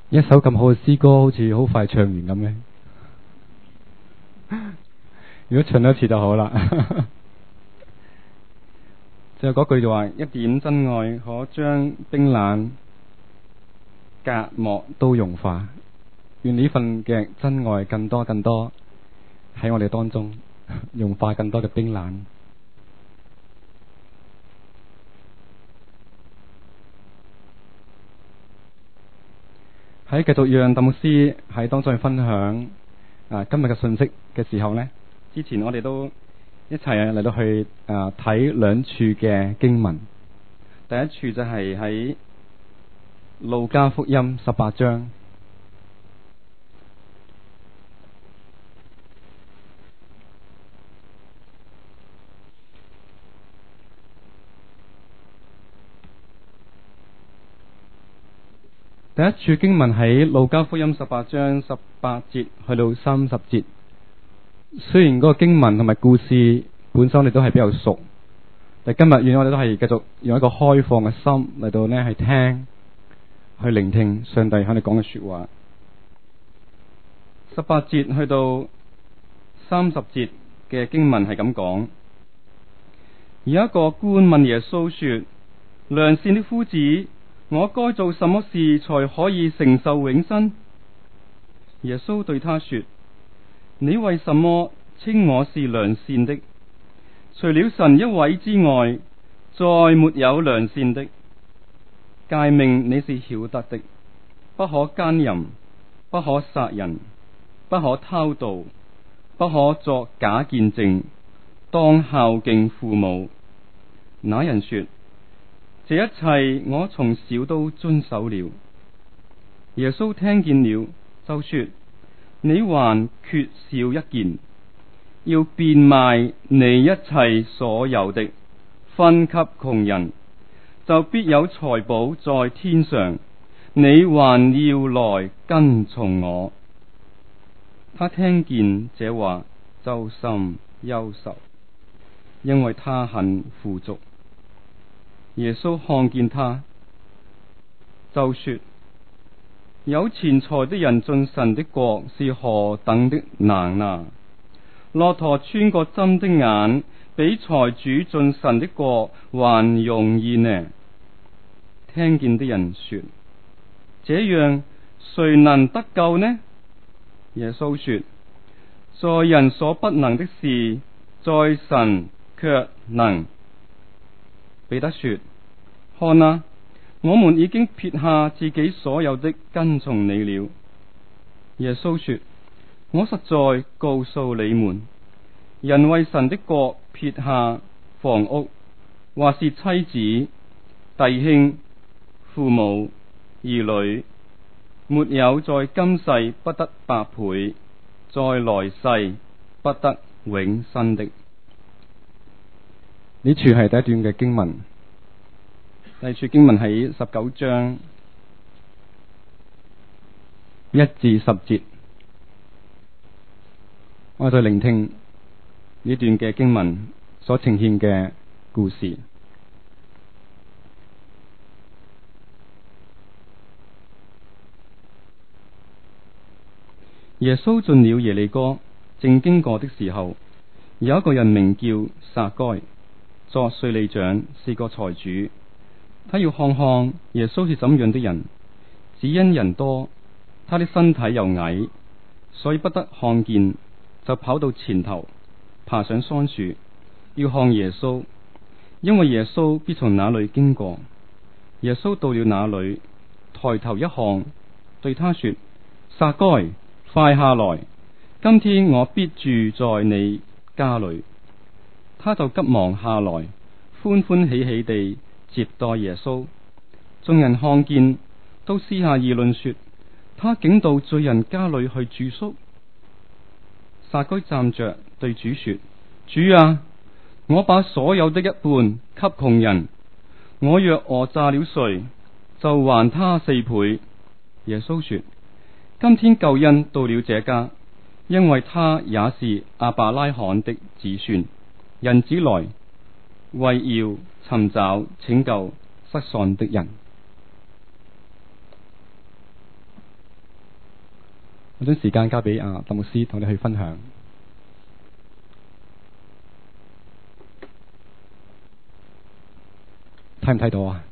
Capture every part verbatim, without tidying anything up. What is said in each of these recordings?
一首咁好嘅詩歌，好似好快唱完咁嘅。如果唱多次就好啦。最後嗰句就話：一點真愛可將冰冷隔膜都融化。願呢份嘅真愛更多更多喺我哋當中，融化更多嘅冰冷。喺繼續讓鄧牧師喺當中去分享啊今日嘅信息嘅時候呢，之前我哋都一齊嚟到去啊睇兩處嘅經文。第一處就係喺路加福音十八章。第一處經文喺路加福音十八章十八節去到三十節。雖然嗰個經文同埋故事本身我哋都係比較熟，但今日願我哋都係繼續用一個開放嘅心嚟到呢，去聽，去聆聽上帝向你講嘅說話。十八節去到三十節嘅經文係咁講：有一個官問耶穌說，良善的夫子，我該做什麼事才可以承受永生？耶穌對他說：你為什麼稱我是良善的？除了神一位之外，再沒有良善的。誡命你是曉得的：不可姦淫，不可殺人，不可偷盜，不可作假見證，當孝敬父母。那人說：這一切我從小都遵守了。耶穌聽見了，就說：你還缺少一件，要變賣你一切所有的，分給窮人，就必有財寶在天上。你還要來跟從我。他聽見這話，就甚憂愁，因為他很富足。耶穌看見他，就說：有錢財的人進神的國是何等的難啊！駱駝穿過針的眼，比財主進神的國還容易呢。聽見的人說：這樣誰能得救呢？耶穌說：在人所不能的事，在神卻能。彼得說：看啊，我們已經撇下自己所有的跟從你了。耶穌說：我實在告訴你們，人為神的國撇下房屋，或是妻子、弟兄、父母、兒女，沒有在今世不得百倍，在來世不得永生的。呢處係第一段嘅經文。第二處經文喺十九章一至十節，我哋聆聽呢段嘅經文所呈現嘅故事。耶穌進了耶利哥，正經過的時候，有一個人名叫撒該，作稅吏長，是個財主。他要看看耶穌是怎樣的人，只因人多，他的身體又矮，所以不得看見，就跑到前頭，爬上桑樹，要看耶穌，因為耶穌必從那裏經過。耶穌到了那裏，抬頭一看，對他說：撒該，快下來，今天我必住在你家裏。他就急忙下來，歡歡喜喜地接待耶穌。眾人看見，都私下議論說：他竟到罪人家裏去住宿。撒該站着對主說：主啊，我把所有的一半給窮人，我若訛詐了誰，就還他四倍。耶穌說：今天救恩到了這家，因為他也是亞伯拉罕的子孫。人子來為要尋找拯救失喪的人。 我將時間交俾阿鄧牧師同你去分享。睇唔睇到啊？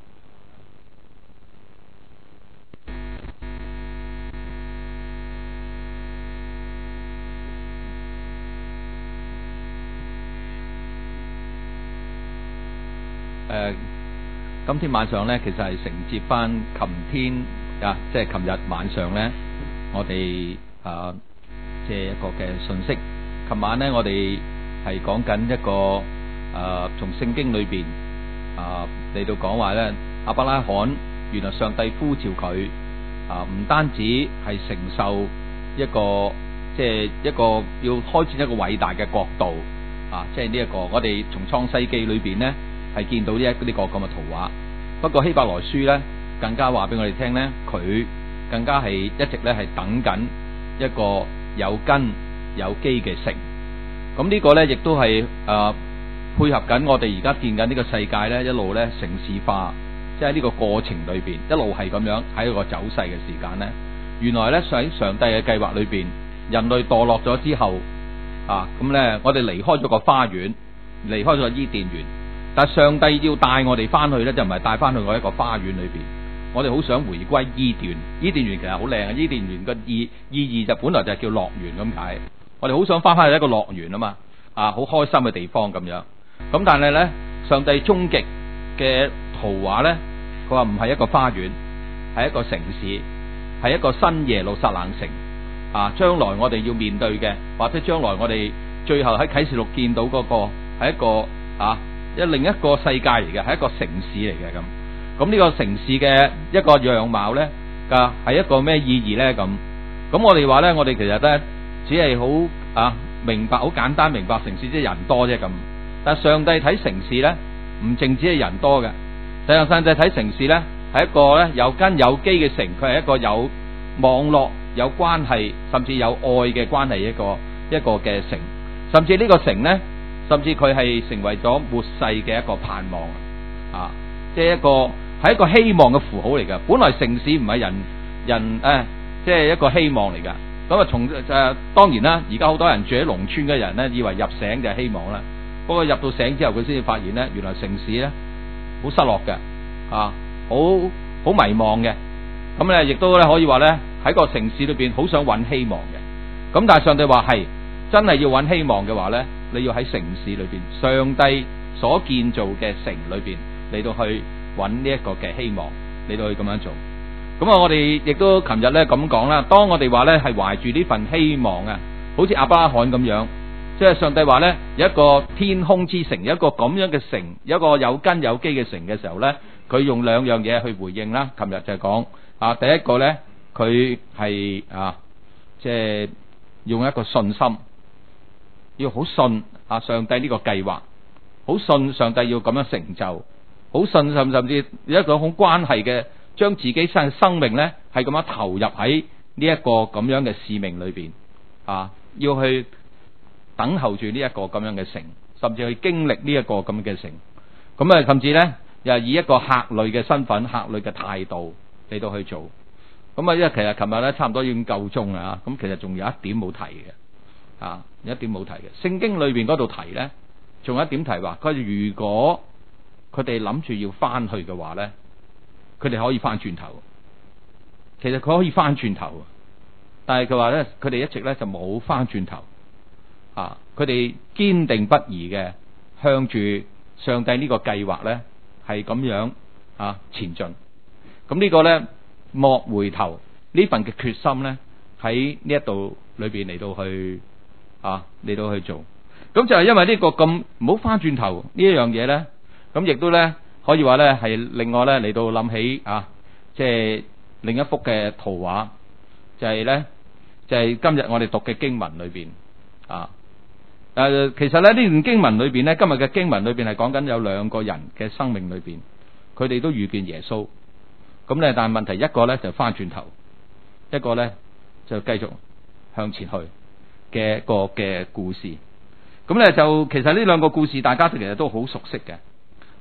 誒、呃，今天晚上咧，其實係承接翻琴天啊，即係琴日晚上咧，我哋啊，即係一個嘅信息。琴晚咧，我哋係講緊一個啊，從聖經裏邊啊嚟到講話咧，亞伯拉罕原來上帝呼召佢啊，唔單止係承受一個即係一個要開展一個偉大嘅國度啊，即係呢一個我哋從創世記裏邊咧。係見到呢一呢個咁嘅圖畫，不過希伯來書咧更加話俾我哋聽咧，佢更加係一直咧係等緊一個有根有基嘅城。咁呢個咧亦都係誒、呃、配合緊我哋而家見緊呢個世界咧一路咧城市化，即係呢個過程裏邊一路係咁樣喺一個走勢嘅時間咧。原來咧喺上帝嘅計劃裏邊，人類墮落咗之後啊，咁咧我哋離開咗個花園，離開咗伊甸園。但上帝要帶我哋翻去咧，就唔係帶翻去我一個花園裏邊。我哋好想回歸伊甸，伊甸園其實好靚啊！伊甸園嘅意意義就本來就係叫樂園咁解。我哋好想翻翻去一個樂園啊嘛，啊好開心嘅地方咁樣。咁但係咧，上帝終極嘅圖畫咧，佢話唔係一個花園，係一個城市，係一個新耶路撒冷城。啊，將來我哋要面對嘅，或者將來我哋最後喺啟示錄見到嗰個係一個啊。一另一個世界嚟嘅，係一個城市嚟嘅咁。咁呢個城市嘅一個樣貌咧，啊係一個咩意義咧？咁咁我哋話咧，我哋其實咧只係好啊明白，好簡單明白城市即係人多啫咁。但係上帝睇城市咧，唔淨止係人多嘅。實際上上帝睇城市咧，係一個咧有根有基嘅城，佢係一個有網絡、有關係，甚至有愛嘅關係一個一個嘅城。甚至呢個城咧。甚至佢係成為咗末世嘅一個盼望啊！即係一個係一個希望嘅符號嚟㗎。本來城市唔係人人誒，即係一個希望嚟㗎。咁啊，從誒當然啦，而家好多人住喺農村嘅人咧，以為入城就係希望啦。不過入到城之後，佢先至發現咧，原來城市咧好失落嘅啊，好好迷茫嘅。咁咧，亦都咧可以話咧喺個城市裏邊好想揾希望嘅。咁但係上帝話係真係要揾希望嘅話咧。你要喺城市裏邊，上帝所建造嘅城裏邊嚟到去揾呢一個嘅希望，嚟到去咁樣做。咁啊，我哋亦都琴日咧咁講啦。當我哋話咧係懷住呢份希望啊，好似亞伯拉罕咁樣，即係上帝話咧有一個天空之城，有一個咁樣嘅城，有一個有根有基嘅城嘅時候咧，佢用兩樣嘢去回應啦。琴日就係講啊，第一個咧佢係啊，即係用一個信心。要好信啊！上帝呢個計劃，好信上帝要咁樣成就，好信甚甚至有一種好關係嘅，將自己生生命咧係咁樣投入喺呢一個咁樣嘅使命裏邊啊！要去等候住呢一個咁樣嘅城，甚至去經歷呢一個咁嘅城。咁啊，甚至咧又以一個客旅嘅身份、客旅嘅態度嚟到去做。咁啊，因為其實琴日咧差唔多已經夠鐘啦，咁其實仲有一點冇提嘅。啊，有一點冇提嘅，聖經裏邊嗰度提咧，仲有一點提話，佢如果佢哋諗住要翻去嘅話咧，佢哋可以翻轉頭。其實佢可以翻轉頭，但係佢話咧，佢哋一直咧就冇翻轉頭。啊，佢哋堅定不移嘅向住上帝呢個計劃咧，係咁樣啊前進。咁呢個咧莫回頭呢份嘅決心咧，喺呢一度裏邊嚟到去。啊，嚟到去做，咁就係因為呢個咁唔好翻轉頭呢一樣嘢咧，咁亦都咧可以話咧係另外咧嚟到諗起啊，即係另一幅嘅圖畫，就係咧就係今日我哋讀嘅經文裏邊啊，誒，其實咧呢段經文裏邊咧，今日嘅經文裏邊係講緊有兩個人嘅生命裏邊，佢哋都遇見耶穌，咁咧但係問題一個咧就翻轉頭，一個咧就繼續向前去。嘅一個嘅故事，咁咧就其實呢兩個故事大家其實都好熟悉嘅，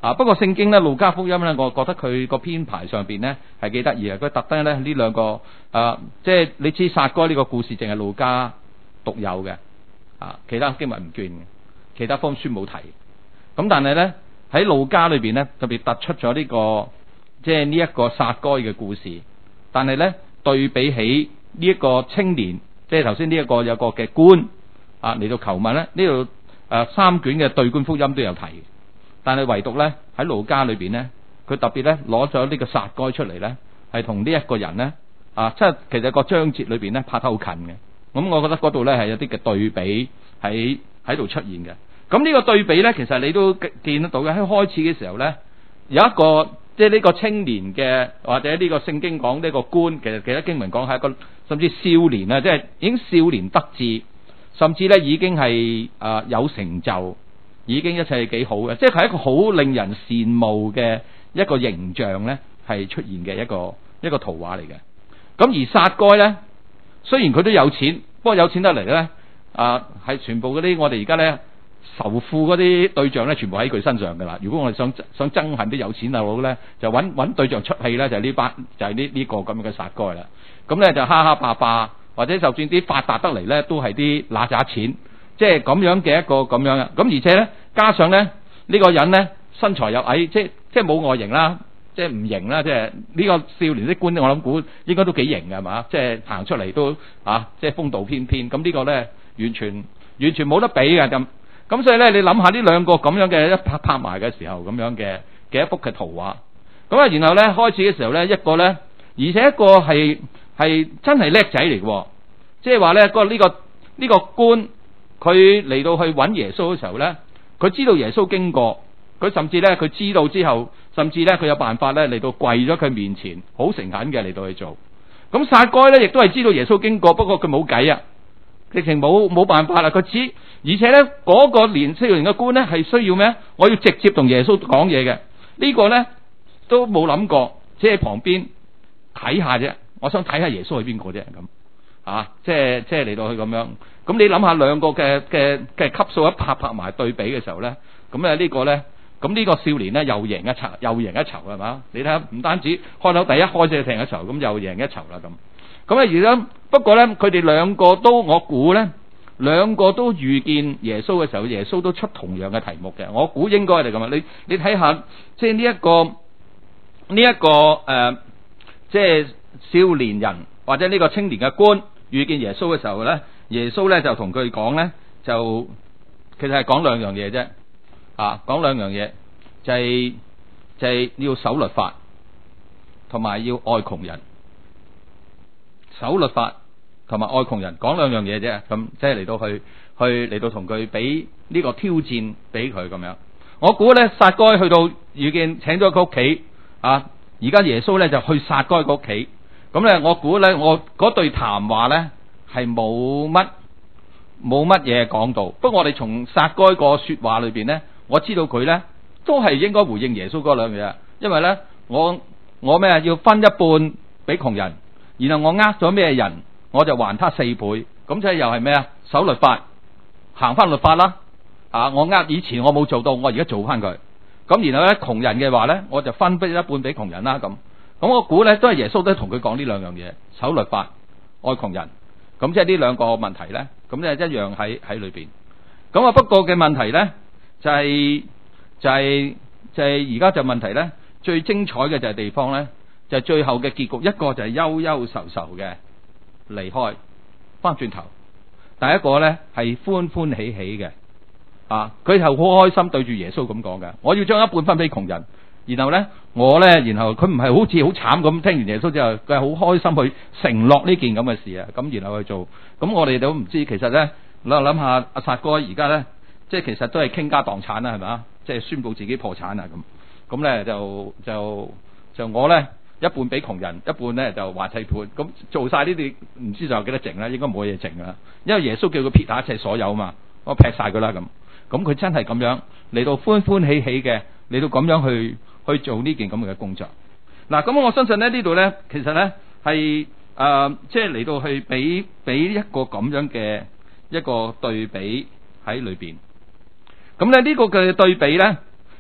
啊，不過聖經咧，路加福音咧，我覺得佢個編排上邊咧係幾得意嘅。佢特登咧呢兩個啊，即係你知撒該呢個故事淨係路加獨有嘅，啊，其他經文唔見嘅，其他福音書冇提。咁但係咧喺路加裏邊咧特別突出咗呢、這個即係呢一個撒該嘅故事，但係咧對比起呢一個青年，即係頭先呢一個有個嘅官啊嚟到求問咧，呢度誒三卷嘅對觀福音都有提。但係唯獨咧喺路加裏邊咧，佢特別咧攞咗呢個撒該出嚟咧，係同呢一個人咧啊，即係其實個章節裏邊咧拍得好近嘅。咁我覺得嗰度咧係有啲嘅對比喺喺度出現嘅。咁呢個對比咧，其實你都見得到嘅。喺開始嘅時候咧，有一個即係呢個青年嘅，或者呢個聖經講呢個官，其實其他經文講係一個甚至少年啊，即係已經少年得志，甚至咧已經係啊有成就。已經一切係幾好嘅，即係係一個好令人羨慕嘅一個形象咧，係出現嘅一個一個圖畫嚟嘅。咁而撒該咧，雖然佢都有錢，不過有錢得嚟咧，啊係全部嗰啲我哋而家咧仇富嗰啲對象咧，全部喺佢身上噶啦。如果我哋想想憎恨啲有錢佬咧，就揾揾對象出氣咧，就係呢班就係呢呢個咁樣嘅撒該啦。咁咧就哈哈霸霸，或者就算啲發達得嚟咧，都係啲揦渣錢。即係咁樣嘅一個咁樣嘅，咁而且咧加上咧呢、呢個人咧身材又矮，即係即係冇外形啦，即係唔型啦，即係呢個少年的官，我諗估應該都幾型嘅係嘛？即係行出嚟都啊，即係風度翩翩，咁呢個咧完全完全冇得比嘅咁。咁所以咧，你諗下呢兩個咁樣嘅一拍拍埋嘅時候咁樣嘅嘅一幅嘅圖畫，咁啊，然後咧開始嘅時候咧，一個咧，而且一個係係真係叻仔嚟嘅，即係話咧個呢個呢個官。佢嚟到去揾耶穌嘅時候咧，佢知道耶穌經過，佢甚至咧佢知道之後，甚至咧佢有辦法咧嚟到跪咗佢面前，好誠懇嘅嚟到去做。咁撒該咧亦都係知道耶穌經過，不過佢冇計啊，直情冇冇辦法啦。佢知，而且咧嗰、那個年少年嘅官咧係需要咩？我要直接同耶穌講嘢嘅，這個、呢個咧都冇諗過，即係喺旁邊睇下啫。我想睇下耶穌係邊個啫咁。啊，即係即係嚟到去咁樣，咁你諗下兩個嘅嘅嘅級數一拍拍埋對比嘅時候咧，咁咧呢個咧，咁呢個少年咧又贏一籌，又贏一籌係嘛？你睇下，唔單止開頭第一開始就贏一籌，咁又贏一籌啦咁。咁啊而家不過咧，佢哋兩個都我估咧，兩個都遇見耶穌嘅時候，耶穌都出同樣嘅題目嘅。我估應該係咁啊！你你睇下，即係呢一個呢一個誒，即係少年人或者呢個青年嘅官。遇見耶穌嘅時候咧，耶穌咧就同佢講咧，就其實係講兩樣嘢啫，啊，講兩樣嘢，就係、是、就係、是、要守律法，同埋要愛窮人。守律法同埋愛窮人，講兩樣嘢啫，咁即係嚟到去去嚟到同佢俾呢個挑戰俾佢咁樣。我估咧撒該去到遇見請咗佢屋企，啊，而家耶穌咧就去撒該個屋企。咁咧，我估咧，我嗰對談話咧係冇乜冇乜嘢講到。不過我哋從撒該個說話裏邊咧，我知道佢咧都係應該回應耶穌嗰兩樣嘢。因為咧，我我咩要分一半俾窮人，然後我呃咗咩人，我就還他四倍。咁即係又係咩啊？守律法，行翻律法啦。啊，我呃以前我冇做到，我而家做翻佢。咁然後咧，窮人嘅話咧，我就分俾一半俾窮人啦。咁。咁我估咧都係耶穌都同佢講呢兩樣嘢，守律法、愛窮人。咁即係呢兩個問題咧，咁咧一樣喺喺裏邊。咁啊，不過嘅問題咧就係、是、就係、是、就係而家就問題咧，最精彩嘅就係地方咧，就係、最後嘅結局，一個就係憂憂愁愁嘅離開，翻轉頭；第一個咧係歡歡喜喜嘅，啊，佢係好開心對住耶穌咁講嘅，我要將一半分俾窮人。然後咧，我咧，然後佢唔係好似好慘咁，聽完耶穌之後，佢係好開心去承諾呢件咁嘅事啊，咁然後去做。咁我哋都唔知，其實咧，諗諗下阿撒該而家咧，即係其實都係傾家蕩產啦，係咪啊？即係宣布自己破產啊咁。咁咧就就就我咧一半俾窮人，一半咧就還砌盤。咁做晒呢啲，唔知仲有幾多剩啦？應該冇嘢剩啦，因為耶穌叫佢撇下一切所有啊嘛，我劈晒佢啦咁。咁佢真係咁樣嚟到歡歡喜喜嘅嚟到咁樣去。去做呢件咁嘅工作。嗱，咁我相信咧呢度咧，其實咧係誒，即係嚟到去俾俾一個咁樣嘅一個對比喺裏邊。咁咧呢個嘅對比咧，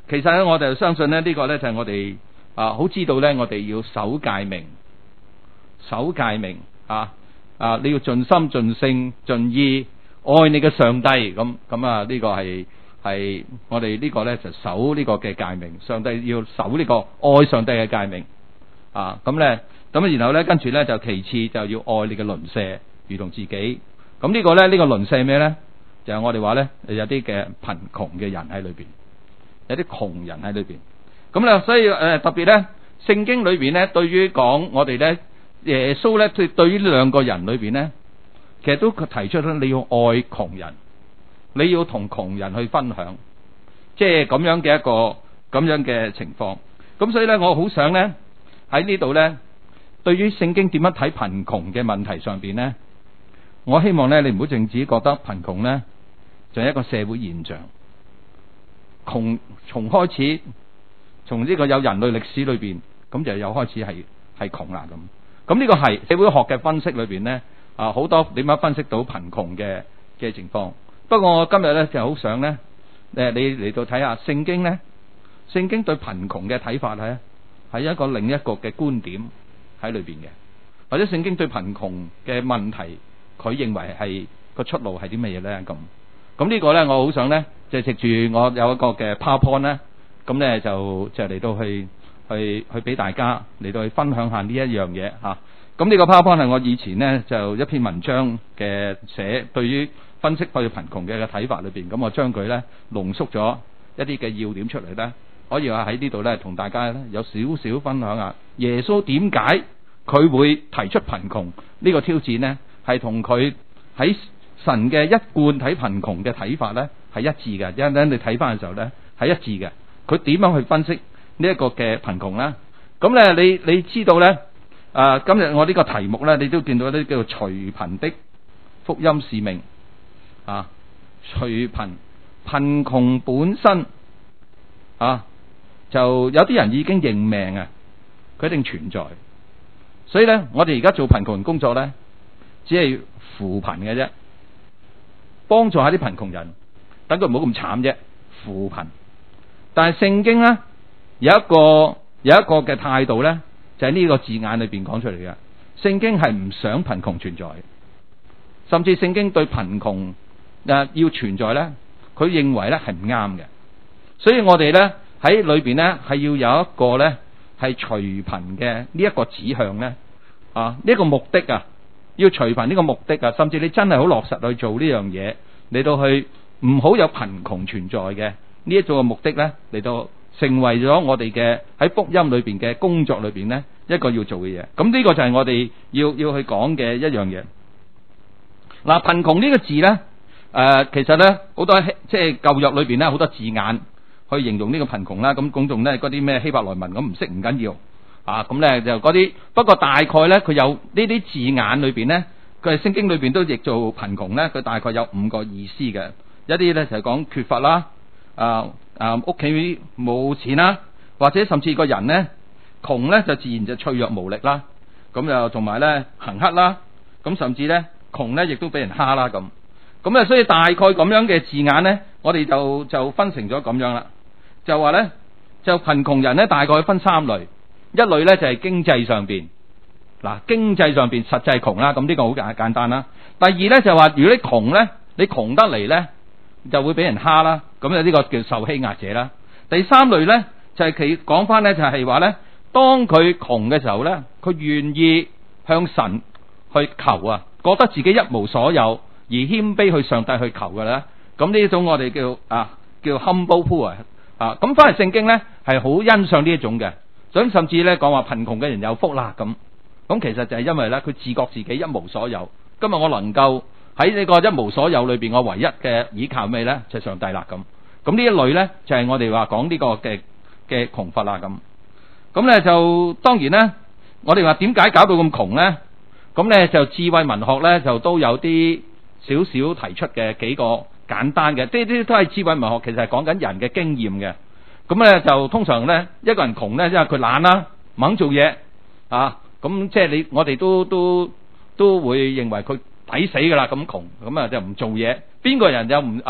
其實咧我哋相信咧呢個咧就係我哋啊好知道咧，我哋要守誡命，守誡命啊啊！你要盡心盡性盡意愛你嘅上帝，咁咁啊呢個係係我哋呢個咧就守呢個嘅誡命，上帝要守呢個愛上帝嘅誡命啊！咁咧咁然後咧跟住咧就其次就要愛你嘅鄰舍如同自己。咁呢個咧呢個鄰舍咩咧？就係我哋話咧有啲嘅貧窮嘅人喺裏邊，有啲窮人喺裏邊。咁咧所以誒特別咧聖經裏邊咧對於講我哋咧耶穌咧對對於呢兩個人裏邊咧，其實都提出咗你要愛窮人，你要同窮人去分享，即係咁樣嘅一個咁樣嘅情況。咁所以咧我好想咧喺呢度咧，對於聖經點樣睇貧窮嘅問題上邊咧，我希望咧你唔好淨止覺得貧窮咧就係一個社會現象，窮從開始從呢個有人類歷史裏邊咁就有開始係係窮啦咁。咁呢個係社會學嘅分析裏邊咧啊，好多點樣分析到貧窮嘅嘅情況。不過我今日咧就好想咧誒你嚟到睇下聖經咧，聖經對貧窮嘅睇法咧係一個另一個嘅觀點喺裏邊嘅，或者聖經對貧窮嘅問題佢認為係個出路係啲乜嘢咧咁。咁呢個咧我好想咧就藉住我有一個嘅 PowerPoint 咧，咁咧就就嚟到去去去俾大家嚟到去分享下呢一樣嘢吓。咁呢個 PowerPoint 係我以前咧就一篇文章嘅寫，對於分析對貧窮嘅睇法裏邊，咁我將佢咧濃縮咗一啲嘅要點出嚟咧，可以話喺呢度咧同大家咧有少少分享下耶穌點解佢會提出貧窮呢個挑戰呢，係同佢喺神嘅一貫睇貧窮嘅睇法咧係一致嘅。因為你睇翻嘅時候咧係一致嘅，佢點樣去分析呢一個嘅貧窮咧？咁咧你你知道咧？啊！今日我呢個題目咧，你都見到啲叫做除貧的福音使命啊！除貧貧窮本身啊，就有啲人已經認命啊，佢一定存在。所以咧，我哋而家做貧窮人工作咧，只係扶貧嘅啫，幫助下啲貧窮人，等佢唔好咁慘啫，扶貧。但係聖經咧有一個有一個嘅態度咧。就喺呢個字眼裏邊講出嚟嘅，聖經係唔想貧窮存在，甚至聖經對貧窮誒要存在咧，佢認為咧係唔啱嘅。所以我哋咧喺裏邊咧係要有一個咧係除貧嘅呢一個指向咧啊，呢一個目的啊，要除貧呢個目的啊，甚至你真係好落實去做呢樣嘢，嚟到去唔好有貧窮存在嘅呢一種嘅目的咧，嚟到成為咗我哋嘅喺福音裏邊嘅工作裏邊呢一個要做嘅嘢。咁呢個就係我哋要要去講嘅一樣嘢。嗱，貧窮呢個字呢，誒、呃，其實呢好多即係舊約裏邊呢好多字眼去形容呢個貧窮啦。咁公眾呢嗰啲咩希伯來文咁唔識唔緊要啊。咁呢就嗰啲，不過大概呢佢有呢啲字眼裏邊呢，佢係聖經裏邊都譯做貧窮呢，佢大概有五個意思嘅。一啲呢就係講缺乏啦。啊啊！屋企冇錢啦，或者甚至個人呢窮呢，就自然就脆弱無力啦。咁又同埋呢行乞啦，咁甚至呢窮呢亦都俾人蝦啦咁。咁啊，所以大概咁樣嘅字眼呢，我哋就就分成咗咁樣啦。就話呢，就貧窮人呢，大概分三類。一類呢就係經濟上邊，嗱經濟上邊實際窮啦。咁呢個好簡簡單啦。第二呢就話，如果你窮呢，你窮得嚟呢，就會俾人蝦啦，咁啊呢個叫受欺壓者啦。第三類呢，就係佢講翻呢，就係話呢，當佢窮嘅時候呢，佢願意向神去求啊，覺得自己一無所有而謙卑去上帝去求嘅咧，咁呢一種我哋叫啊叫 humble poor 啊。咁翻嚟聖經呢，係好欣賞呢一種嘅，咁甚至呢講話貧窮嘅人有福啦咁。咁其實就係因為呢，佢自覺自己一無所有，今日我能夠喺呢個一無所有裏邊，我唯一嘅依靠咩呢？就係上帝啦咁。咁呢一類呢，就係我哋話講呢個嘅嘅窮乏啦咁。咁呢就當然呢，我哋話點解搞到咁窮呢？咁呢就智慧文學呢，就都有啲少少提出嘅幾個簡單嘅，呢啲都係智慧文學，其實係講緊人嘅經驗嘅。咁呢就通常呢，一個人窮呢，因為佢懶啦，唔肯做嘢啊。咁即係你我哋都都都會認為佢抵死噶啦，咁窮咁啊就唔做嘢。邊個人又唔啊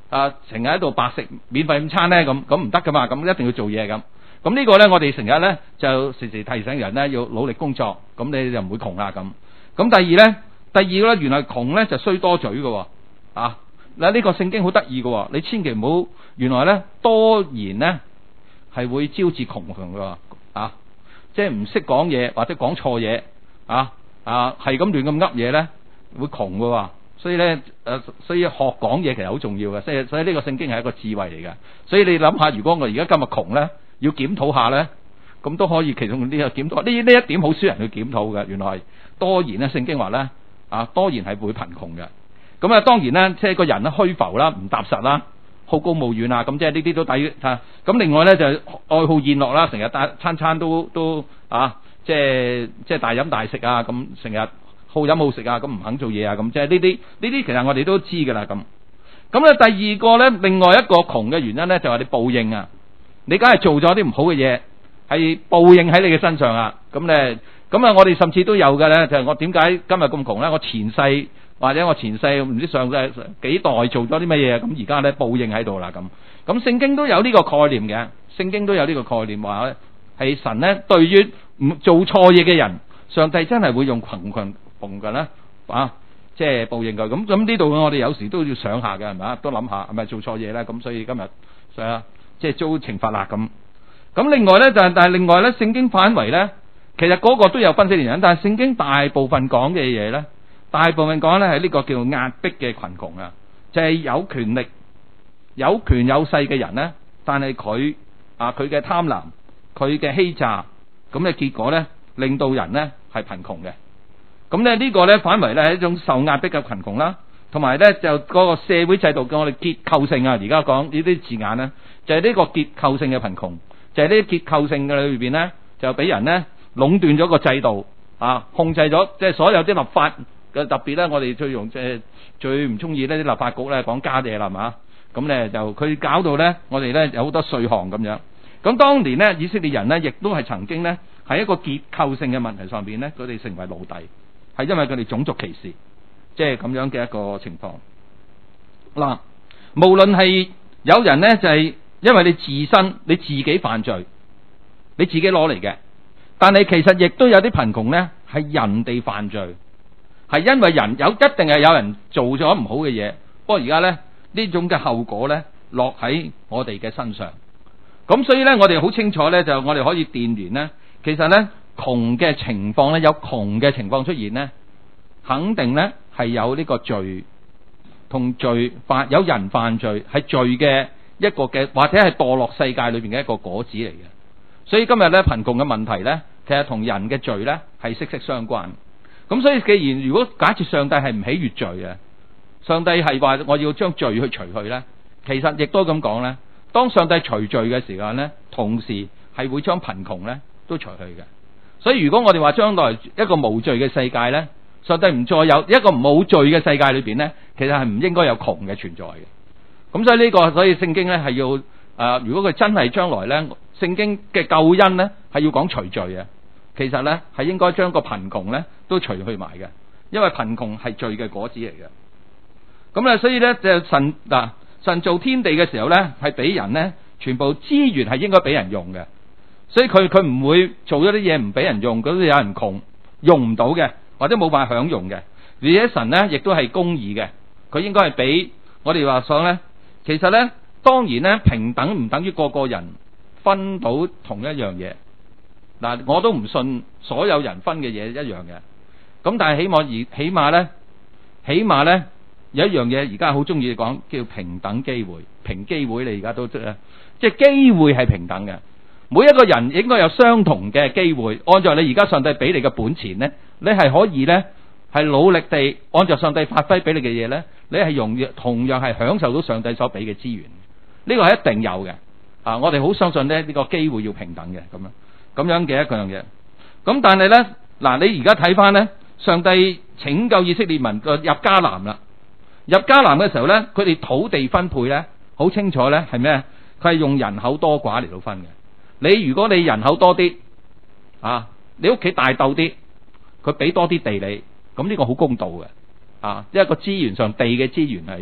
啊成日喺度白食免費午餐咧？咁咁唔得噶嘛，咁一定要做嘢咁。咁呢個咧，我哋成日咧就時時提醒人咧要努力工作，咁你就唔會窮啦咁。咁第二咧，第二咧原來窮咧就衰多嘴嘅，啊嗱呢個聖經好得意嘅，你千祈唔好，原來咧多言咧係會招致窮窮嘅，啊即係唔識講嘢或者講錯嘢，啊啊係咁亂咁噏嘢咧會窮嘅，所以咧誒、呃、所以學講嘢其實好重要嘅，所以所以呢個聖經係一個智慧嚟嘅。所以你諗下，如果我而家今日窮咧，要檢討下咧，咁都可以其中呢個檢討呢呢一點好少人去檢討嘅。原來係多言咧，聖經話咧啊多言係會貧窮嘅。咁啊當然咧，即係個人咧虛浮啦，唔踏實啦，好高騖遠啊，咁即係呢啲都抵嚇。咁另外咧就愛好宴樂啦，成日大餐餐都都啊，即係即係大飲大食啊，咁成日好飲好食啊，咁唔肯做嘢啊，咁即係呢啲呢啲其實我哋都知㗎啦咁。咁咧第二個咧，另外一個窮嘅原因咧就係你報應啊。你梗係做咗啲唔好嘅嘢，係報應喺你嘅身上啊！咁咧，咁啊，我哋甚至都有嘅咧，就係、是、我點解今日咁窮咧？我前世或者我前世唔知上世幾代做咗啲乜嘢，咁而家咧報應喺度啦咁。咁聖經都有呢個概念嘅，聖經都有呢個概念話咧，係神咧對於唔做錯嘢嘅人，上帝真係會用群群逢嘅咧啊，即係報應佢。咁咁呢度我哋有時都要想下嘅係咪啊？都諗下係咪做錯嘢咧？咁所以今日係啊。即係遭懲罰啦咁，咁另外咧就係，但係另外咧，聖經反為咧，其實嗰個都有分析原因，但係聖經大部分講嘅嘢咧，大部分講咧係呢個叫壓迫嘅群窮啊，就係有權力、有權有勢嘅人咧，但係佢啊佢嘅貪婪、佢嘅欺詐，咁嘅結果咧，令到人咧係貧窮嘅。咁咧呢個咧反為咧係一種受壓迫嘅群窮啦。同埋咧就嗰個社會制度嘅我哋結構性啊，而家講呢啲字眼咧，就係呢個結構性嘅貧窮，就係呢啲結構性嘅裏邊咧，就俾人咧壟斷咗個制度啊，控制咗即係所有啲立法嘅，特別咧我哋最用即係最唔中意呢啲立法局咧講加嘢啦嘛，咁咧就佢搞到咧我哋咧有好多稅項咁樣。咁當年咧以色列人咧亦都係曾經咧喺一個結構性嘅問題上邊咧，佢哋成為奴隸，係因為佢哋種族歧視。即係咁樣嘅一個情況。嗱，無論係有人呢，就係因為你自身你自己犯罪，你自己攞嚟嘅。但係其實亦都有啲貧窮呢，係人哋犯罪，係因為人有一定係有人做咗唔好嘅嘢。不過而家呢，呢種嘅後果呢，落喺我哋嘅身上。咁所以呢，我哋好清楚呢，就我哋可以斷言呢，其實呢，窮嘅情況呢，有窮嘅情況出現呢，肯定呢。係有呢個罪同罪犯，有人犯罪係罪嘅一個嘅，或者係墮落世界裏邊嘅一個果子嚟嘅。所以今日咧貧窮嘅問題咧，其實同人嘅罪咧係息息相關。咁所以既然如果假設上帝係唔喜悅罪嘅，上帝係話我要將罪去除去咧，其實亦都咁講咧。當上帝除罪嘅時間咧，同時係會將貧窮咧都除去嘅。所以如果我哋話將來一個無罪嘅世界咧，上帝唔再有一個冇罪嘅世界裏邊咧，其實係唔應該有窮嘅存在嘅。咁所以呢個，所以聖經咧係要誒、呃，如果佢真係將來咧，聖經嘅救恩咧係要講除罪嘅，其實咧係應該將個貧窮咧都除去埋嘅，因為貧窮係罪嘅果子嚟嘅。咁咧，所以咧就神嗱、呃，神造天地嘅時候咧，係俾人咧全部資源係應該俾人用嘅，所以佢佢唔會做咗啲嘢唔俾人用，咁有人窮用唔到嘅。或者冇辦法享用嘅，而且神咧亦都係公義嘅，佢應該係俾我哋話想咧，其實咧當然咧平等唔等於個個人分到同一樣嘢。嗱，我都唔信所有人分嘅嘢一樣嘅，咁但係起碼而起碼咧，起碼咧有一樣嘢而家好中意講叫平等機會，平機會你而家都知啦，即係機會係平等嘅。每一個人應該有相同嘅機會，按照你而家上帝俾你嘅本錢呢，你係可以呢，係努力地按照上帝發揮俾你嘅嘢呢，你係容易同樣係享受到上帝所俾嘅資源，呢個係一定有嘅。啊，我哋好相信呢，呢個機會要平等嘅咁樣咁樣嘅一個樣嘢。咁但係呢，嗱你而家睇翻呢，上帝拯救以色列民個入迦南啦，入迦南嘅時候呢，佢哋土地分配呢，好清楚呢係咩？佢係用人口多寡嚟到分嘅。你如果你人口多啲，啊，你屋企大竇啲，佢俾多啲地你，咁呢個好公道嘅，啊，因為個資源上地嘅資源係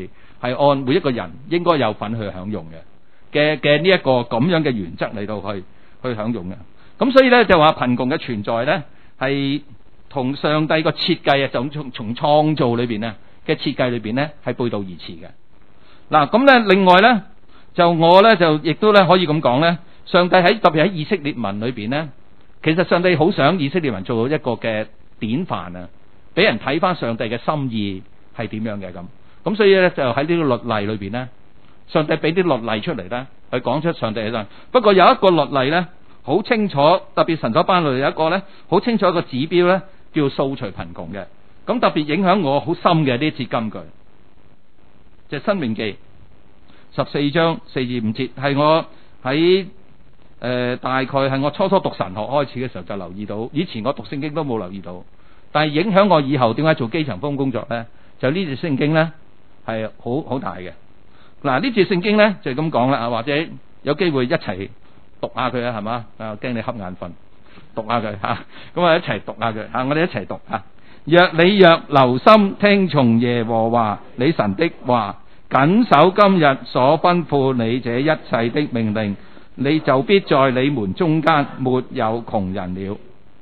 係按每一個人應該有份去享用嘅嘅嘅呢一個咁樣嘅原則嚟到去去享用嘅。咁所以咧就話貧窮嘅存在咧係同上帝個設計啊，就從從創造裏邊咧嘅設計裏邊咧係背道而馳嘅。嗱咁咧另外咧就我咧就亦都咧可以咁講咧，上帝喺特別喺以色列民裏邊咧，其實上帝好想以色列民做到一個嘅典範啊，俾人睇翻上帝嘅心意係點樣嘅咁。咁所以咧就喺呢個律例裏邊咧，上帝俾啲律例出嚟咧，去講出上帝嘅心。不過有一個律例咧，好清楚，特別神所頒落有一個咧，好清楚一個指標咧，叫掃除貧窮嘅。咁特別影響我好深嘅呢一節金句，就係《申命記》十四章四至五節，係我喺誒、呃、大概係我初初讀神學開始嘅時候就留意到，以前我讀聖經都冇留意到，但係影響我以後點解做基層福音工作咧？就呢節聖經咧係好好大嘅。嗱，呢節聖經咧就係咁講啦，或者有機會一齊讀下佢啊，係嘛？啊，驚你瞌眼瞓，讀下佢吓，咁啊一齊讀下佢吓，我哋一齊讀啊！若你若留心聽從耶和華你神的話，謹守今日所吩咐你這一切的命令，你就必在你們中間沒有窮人了。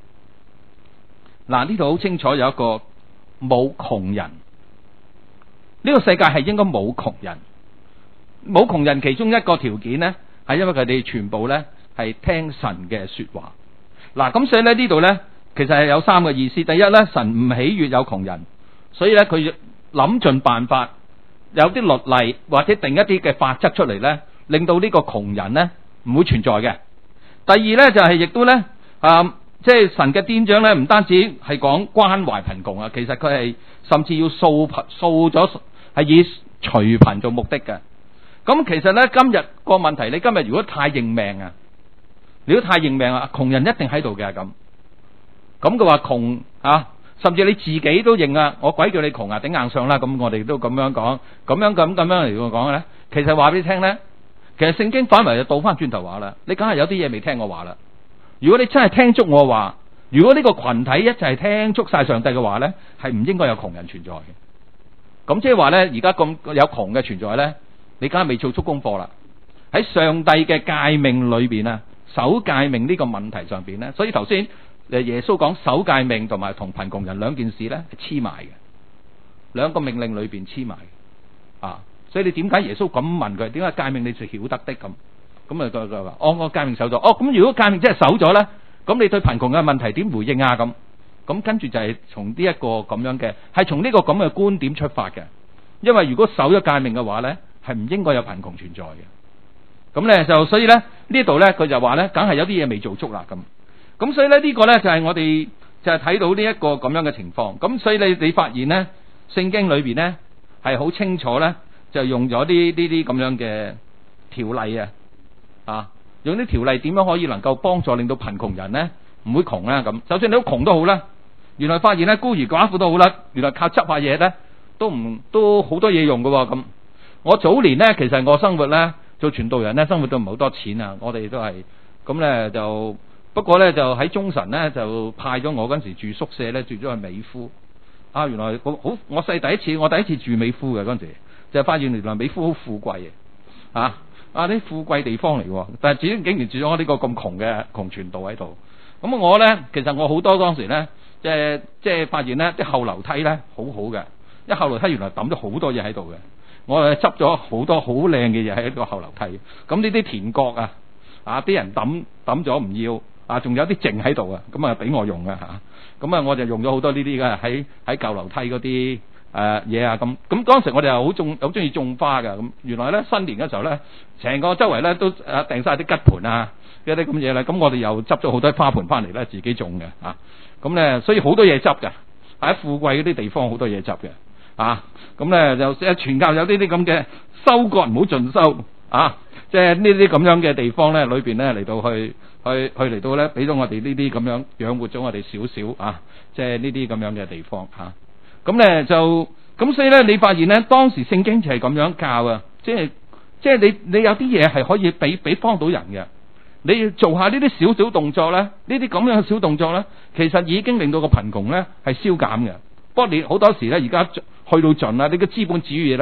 嗱，呢度好清楚有一個冇窮人。呢個世界係應該冇窮人，冇窮人其中一個條件呢，係因為佢哋全部呢係聽神嘅說話。嗱，咁所以呢呢度呢，其實係有三個意思。第一呢，神唔喜悅有窮人，所以呢，佢諗盡辦法，有啲律例或者定一啲嘅法則出嚟呢，令到呢個窮人呢唔會存在嘅。第二呢，就係亦都呢，啊，即係神嘅典章呢，唔單止係講關懷貧窮啊，其實佢係甚至要掃貧掃咗。係以除貧做目的嘅。咁其實咧，今日個問題，你今日如果太認命啊，你都太認命啊，窮人一定喺度嘅咁。咁佢話窮啊，甚至你自己都認啊，我鬼叫你窮啊，頂硬上啦。咁我哋都咁樣講，咁樣咁咁樣嚟講咧，其實話俾你聽咧，其實聖經反為就倒翻轉頭話啦，你梗係有啲嘢未聽我話啦。如果你真係聽足我話，如果呢個群體一齊聽足晒上帝嘅話咧，係唔應該有窮人存在嘅。咁即係話咧，而家咁有窮嘅存在咧，你梗係未做足功課啦。喺上帝嘅誡命裏邊啊，守誡命呢個問題上邊咧，所以頭先誒耶穌講守誡命同埋同貧窮人兩件事咧係黐埋嘅，兩個命令裏邊黐埋啊。所以你點解耶穌咁問佢？點解誡命你就曉得的咁？咁啊佢佢話：哦，我誡命守咗。哦，咁如果誡命真係守咗咧，咁你對貧窮嘅問題點回應啊？咁？咁跟住就係從呢一個咁樣嘅，係從呢個咁嘅觀點出發嘅。因為如果守咗誡命嘅話咧，係唔應該有貧窮存在嘅。咁咧就所以咧呢度咧佢就話咧，梗係有啲嘢未做足啦咁。咁所以咧呢個咧就係我哋就係睇到呢一個咁樣嘅情況。咁所以你你發現咧聖經裏邊咧係好清楚咧，就用咗啲呢啲咁樣嘅條例啊，啊用啲條例點樣可以能夠幫助令到貧窮人咧唔會窮啦咁。就算你好窮都好啦。原來發現咧孤兒寡婦都好啦，原來靠執下嘢咧都唔都好多嘢用噶咁。我早年咧其實我生活咧做傳道人咧生活都唔係好多錢啊，我哋都係咁咧就不過咧就喺中神咧就派咗我嗰陣時住宿舍咧住咗去美孚啊。原來好我細第一次我第一次住美孚嘅嗰陣時就發現原來美孚好富貴啊啊啲富貴地方嚟，但係自己竟然住咗我呢個咁窮嘅窮傳道喺度。咁我咧其實我好多當時咧。即係即係發現咧，啲後樓梯咧好好嘅，一後樓梯原來抌咗好多嘢喺度嘅。我誒執咗好多好靚嘅嘢喺個後樓梯。咁呢啲田角啊，啊啲人抌抌咗唔要啊，仲有啲剩喺度啊，咁啊俾我用啊嚇。咁啊我就用咗好多呢啲嘅喺喺舊樓梯嗰啲誒嘢啊咁。咁當時我哋又好中好中意種花㗎。咁原來咧新年嘅時候咧，成個周圍咧都誒掟晒啲吉盤啊，一啲咁嘢啦。咁我哋又執咗好多花盆翻嚟咧，自己種嘅啊。咁咧，所以好多嘢執嘅，喺富貴嗰啲地方好多嘢執嘅，啊，咁咧就傳教有呢啲咁嘅收割唔好盡收，啊，即係呢啲咁樣嘅地方咧，裏邊咧嚟到去去去嚟到咧，俾咗我哋呢啲咁樣養活咗我哋少少啊，即係呢啲咁樣嘅地方嚇。咁咧就咁，所以咧你發現咧，當時聖經就係咁樣教啊，即係即係你你有啲嘢係可以俾俾幫到人嘅。你要做下呢啲少少動作咧，呢啲咁樣嘅小動作咧，其實已經令到個貧窮咧係消減嘅。不過你好多時咧，而家去到盡啦，你個資本主義咧，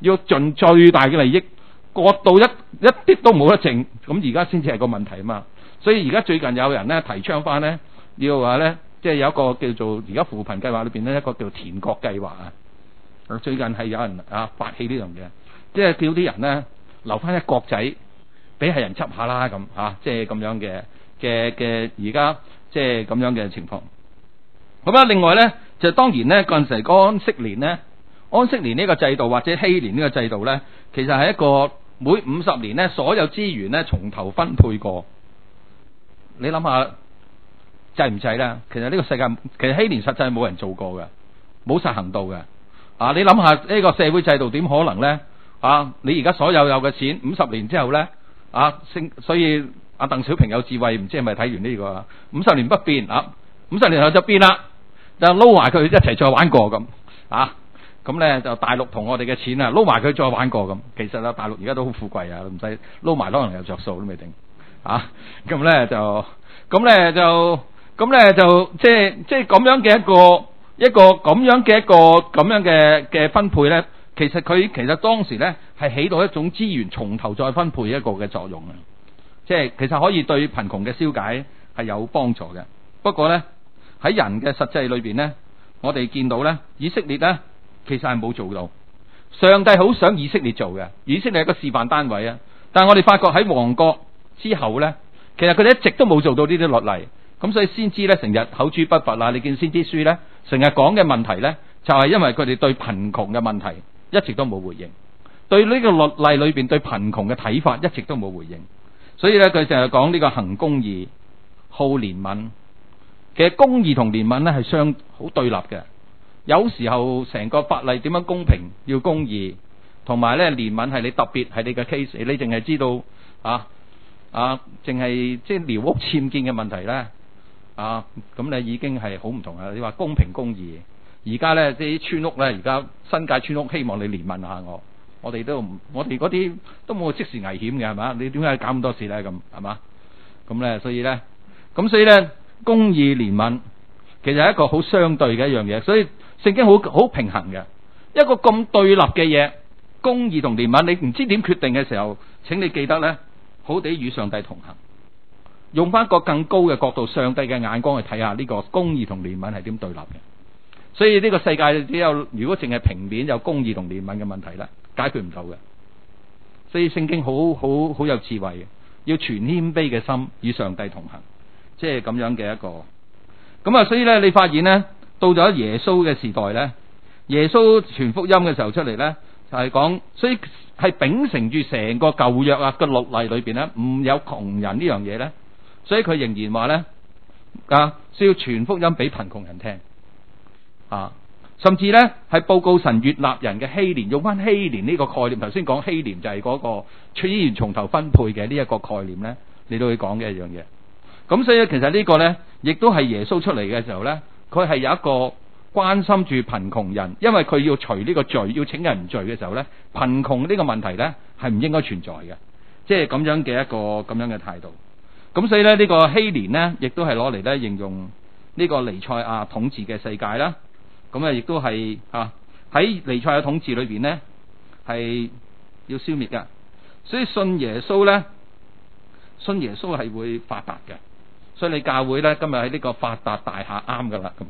要盡最大嘅利益，割到一一啲都冇得剩，咁而家先至係個問題啊嘛。所以而家最近有人咧提倡翻咧，要話咧，即係有一個叫做而家扶貧計劃裏邊咧一個叫田國計劃啊。最近係有人啊發起呢樣嘢，即係叫啲人咧留翻一國仔俾係人執下啦咁啊，即係咁樣嘅嘅嘅而家即係咁樣嘅情況。咁啊，另外咧就當然咧嗰陣時個安息年咧，安息年呢個制度或者禧年呢個制度咧，其實係一個每五十年咧所有資源咧從頭分配過。你諗下制唔制咧？其實呢個世界其實禧年實際係冇人做過嘅，冇實行到嘅。啊，你諗下呢個社會制度點可能咧？啊，你而家所有有嘅錢五十年之後咧，啊升，所以阿鄧小平有智慧，唔知係咪睇完呢個啊？五十年不變啊，五十年後就變啦，就撈埋佢一齊再玩過咁啊！咁咧就大陸同我哋嘅錢啊撈埋佢再玩過咁。其實啊，大陸而家都好富貴啊，唔使撈埋可能有着數都未定啊！咁咧就咁咧就咁咧就即係即係咁樣嘅一個一個咁樣嘅一個咁樣嘅嘅分配咧，其實佢其實當時咧係起到一種資源從頭再分配一個嘅作用啊！即係其實可以對貧窮嘅消解係有幫助嘅。不過咧喺人嘅實際裏邊咧，我哋見到咧以色列咧其實係冇做到。上帝好想以色列做嘅，以色列係一個示範單位啊！但係我哋發覺喺亡國之後咧，其實佢哋一直都冇做到呢啲律例，咁所以先知咧成日口誅筆伐啊！你見先知書咧成日講嘅問題咧，就係因為佢哋對貧窮嘅問題一直都冇回應，對呢個律例裏邊對貧窮嘅睇法一直都冇回應，所以咧佢成日講呢個行公義、好憐憫。其實公義同憐憫咧係相好對立嘅，有時候成個法例點樣公平要公義，同埋咧憐憫係你特別係你嘅 case，你淨係知道啊啊，淨係即係寮屋僭建嘅問題咧啊，咁你已經係好唔同啦。你話公平公義，而家咧啲村屋咧，而家新界村屋希望你憐憫下我，我哋都唔，我哋嗰啲都冇即時危險嘅係嘛？你點解搞咁多事咧？咁係嘛？咁咧所以咧，咁所以咧。公義憐憫其實係一個好相對嘅一樣嘢，所以聖經好好平衡嘅。一個咁對立嘅嘢，公義同憐憫，你唔知點決定嘅時候，請你記得咧，好地與上帝同行，用翻一個更高嘅角度，上帝嘅眼光去睇下呢個公義同憐憫係點對立嘅。所以呢個世界只有如果淨係平面有公義同憐憫嘅問題咧，解決唔到嘅。所以聖經好好好有智慧嘅，要全謙卑嘅心與上帝同行。即係咁樣嘅一個，咁啊，所以咧，你發現咧，到咗耶穌嘅時代咧，耶穌傳福音嘅時候出嚟咧，就係講，所以係秉承住成個舊約啊嘅律例裏邊咧，唔有窮人呢樣嘢咧，所以佢仍然話咧啊，需要傳福音俾貧窮人聽啊，甚至咧係報告神悅納人嘅禧年，用翻禧年呢個概念，頭先講禧年就係嗰個資源從頭分配嘅呢一個概念咧，你都會講嘅一樣嘢。咁所以其實呢個呢，亦都係耶穌出嚟嘅時候呢，佢係有一個關心住貧窮人，因為佢要除呢個罪，要請人罪嘅時候呢，貧窮呢個問題呢係唔應該存在嘅，即係咁樣嘅一個咁樣嘅態度。咁所以呢，呢個禧年呢，亦都係攞嚟呢形容呢個彌賽亞統治嘅世界啦。咁啊，亦都係啊喺彌賽亞統治裏邊呢，係要消滅噶。所以信耶穌呢，信耶穌係會發達嘅。所以你教會咧今日喺呢個發達大廈啱噶啦咁，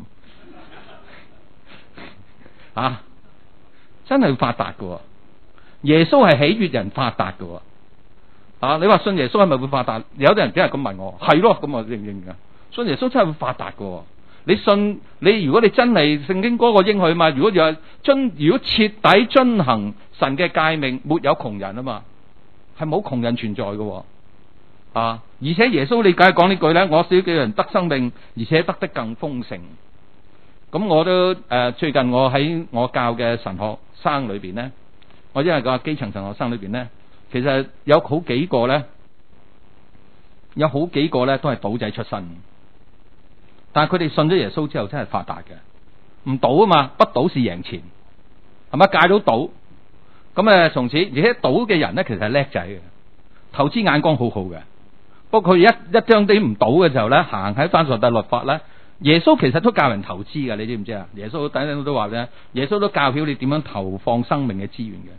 啊，真係發達噶，耶穌係喜悅人發達噶，啊，你話信耶穌係咪會發達？有啲人真係咁問我，係咯，咁我認唔認噶？信耶穌真係會發達噶，你信你如果你真係聖經嗰個應許嘛，如果有遵，如果徹底遵行神嘅誡命，沒有窮人啊嘛，係冇窮人存在噶。啊！而且耶穌你梗係講呢句咧，我使叫人得生命，而且得得更豐盛。咁我都誒、呃，最近我喺我教嘅神學生裏邊咧，我因為個基層神學生裏邊咧，其實有好幾個咧，有好幾個咧都係賭仔出身，但係佢哋信咗耶穌之後真係發達嘅，唔賭啊嘛，不賭是贏錢，係咪戒到賭？咁誒，從此而且賭嘅人咧，其實係叻仔嘅，投資眼光好好嘅。不過佢一一張啲唔賭嘅時候咧，行喺翻上帝律法咧，耶穌其實都教人投資嘅，你知唔知啊？耶穌等等都話咧，耶穌都教曉你點樣投放生命嘅資源嘅。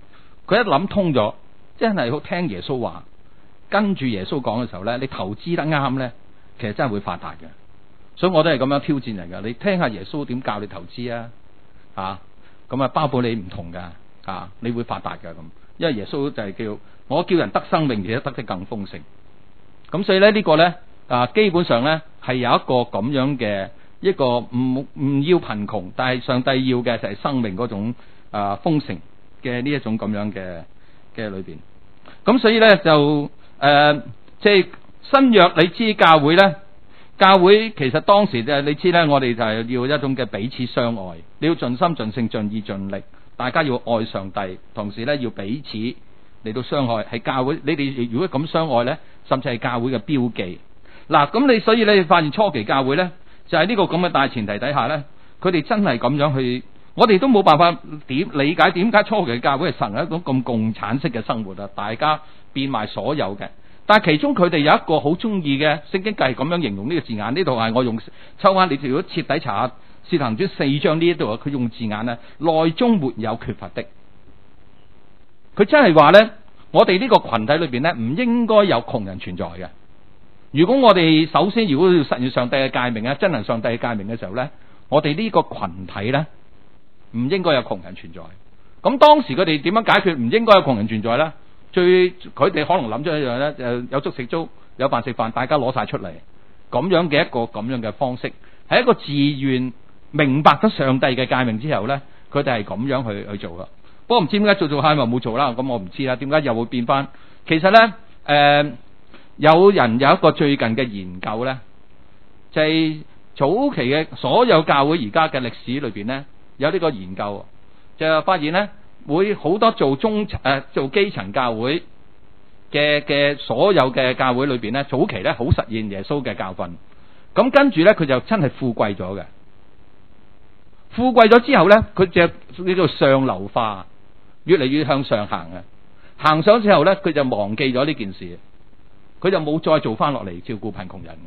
佢一諗通咗，真係好聽耶穌話，跟住耶穌講嘅時候咧，你投資得啱咧，其實真係會發達嘅。所以我都係咁樣挑戰人噶，你聽下耶穌點教你投資啊，啊，咁啊包保你唔同噶，啊，你會發達噶咁，因為耶穌就係叫我叫人得生命，而且得得更豐盛。咁所以咧呢個咧啊，基本上咧係有一個咁樣嘅一個唔唔要貧窮，但係上帝要嘅就係生命嗰種啊豐盛嘅呢一種咁樣嘅嘅裏邊。咁所以咧就誒即係新約你知教會咧。教會其實當時就你知咧，我哋就係要一種嘅彼此相愛，你要盡心盡性盡意盡力，大家要愛上帝，同時咧要彼此嚟到相愛，係教會你哋如果咁相愛咧，甚至係教會嘅標記。嗱，咁你所以你發現初期教會咧，就係呢個咁嘅大前提底下咧，佢哋真係咁樣去，我哋都冇辦法點理解點解初期嘅教會係實行一種咁共產式嘅生活啊，大家變賣所有嘅。但係其中佢哋有一個好中意嘅聖經，係咁樣形容呢個字眼。呢度係我用抽翻，你如果徹底查下《使徒行傳》四章呢一度，佢用字眼咧，內中沒有缺乏的。佢真係話咧，我哋呢個群體裏邊咧，唔應該有窮人存在嘅。如果我哋首先如果要實現上帝嘅誡命啊，真係上帝嘅誡命嘅時候咧，我哋呢個群體咧，唔應該有窮人存在。咁當時佢哋點樣解決唔應該有窮人存在咧？最佢哋可能諗咗一樣咧，誒有粥食粥，有飯食飯，大家攞晒出嚟，咁樣嘅一個咁樣嘅方式，係一個自願明白咗上帝嘅誡命之後咧，佢哋係咁樣去去做噶。不過唔知點解做做下又冇做啦，咁我唔知啦。點解又會變翻？其實咧，誒、呃、有人有一個最近嘅研究咧，就係、是、早期嘅所有教會而家嘅歷史裏邊咧，有呢個研究，就係發現咧。會好多做中誒、呃、做基層教會嘅嘅所有嘅教會裏邊咧，早期咧好實現耶穌嘅教訓，咁跟住咧佢就真係富貴咗嘅，富貴咗之後咧，佢就叫做上流化，越嚟越向上行啊！行上之後咧，佢就忘記咗呢件事，佢就冇再做翻落嚟照顧貧窮人。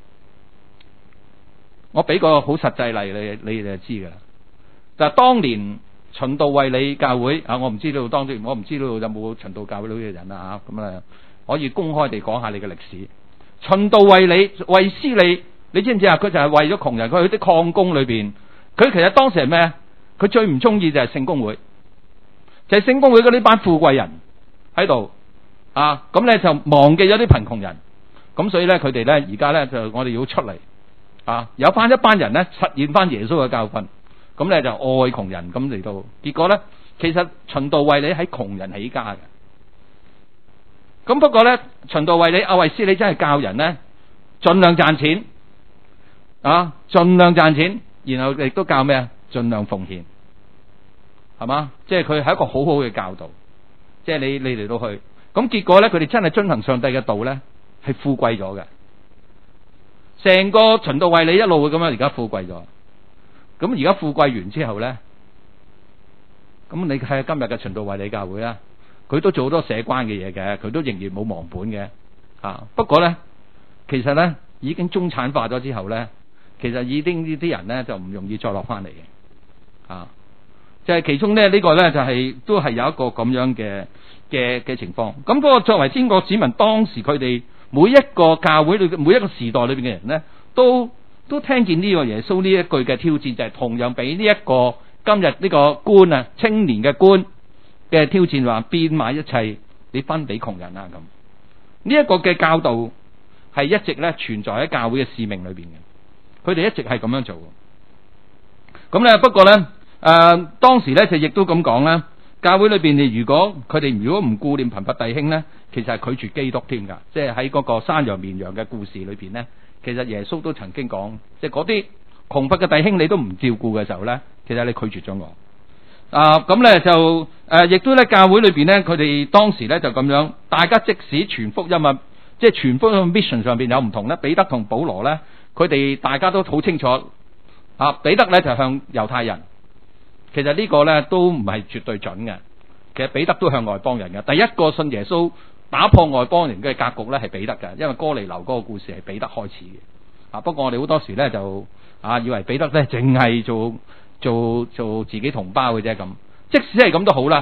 我俾個好實際例你，你哋就知噶啦。但係當年。循道衛理教會啊，我唔知道當中，我唔知道有冇循道教會嘅人啊吓，咁啊可以公開地講下你嘅歷史。循道衛理、衛斯理，你知唔知啊？佢就係為咗窮人，佢去啲礦工裏邊，佢其實當時係咩？佢最唔中意就係聖公會，就係、是、聖公會嗰啲班富貴人喺度啊，咁咧就忘記咗啲貧窮人，咁所以咧佢哋咧而家咧就我哋要出嚟啊，有翻一班人咧實現翻耶穌嘅教訓。咁咧就愛窮人咁嚟到，結果咧其實循道衛理喺窮人起家嘅。咁不過咧循道衛理阿衛斯理真係教人咧盡量賺錢啊，盡量賺錢，然後亦都教咩啊？盡量奉獻，係嘛？即係佢係一個好好嘅教導。即係你你嚟到去，咁結果咧佢哋真係遵行上帝嘅道咧，係富貴咗嘅。成個循道衛理一路會咁樣，而家富貴咗。咁而家富貴完之後咧，咁你睇下今日嘅循道衛理教會啦，佢都做好多社關嘅嘢嘅，佢都仍然冇忘本嘅，啊！不過咧，其實咧已經中產化咗之後咧，其實已經呢啲人咧就唔容易再落翻嚟嘅，啊！就係、是、其中咧呢、這個咧就係、是、都係有一個咁樣嘅嘅嘅情況。咁不過作為天國子民，當時佢哋每一個教會裏每一個時代裏邊嘅人咧，都。都聽見呢個耶穌呢一句嘅挑戰，就係、是、同樣俾呢一個今日呢個官啊，青年嘅官嘅挑戰，話變賣一切，你分俾窮人啊咁。呢一個嘅教導係一直咧存在喺教會嘅使命裏邊嘅，佢哋一直係咁樣做。咁咧不過咧，誒、呃、當時咧就亦都咁講啦，教會裏邊你如果佢哋如果唔顧念貧乏弟兄咧，其實係拒絕基督添噶，即係喺嗰個山羊綿羊嘅故事裏邊咧。其實耶穌都曾經講，即係嗰啲窮乏嘅弟兄你都唔照顧嘅時候咧，其實你拒絕咗我。啊，咁咧就誒，亦、呃、都咧教會裏邊咧，佢哋當時咧就咁樣，大家即使傳福音啊，即係傳福音 mission 上邊有唔同咧，彼得同保羅咧，佢哋大家都好清楚。啊，彼得咧就向猶太人，其實呢個咧都唔係絕對準嘅。其實彼得都向外邦人嘅，第一個信耶穌。打破外邦人嘅格局咧，係彼得嘅，因為哥尼流嗰個故事係彼得開始嘅。啊，不過我哋好多時咧就啊，以為彼得咧淨係做做做自己同胞嘅啫咁。即使係咁都好啦，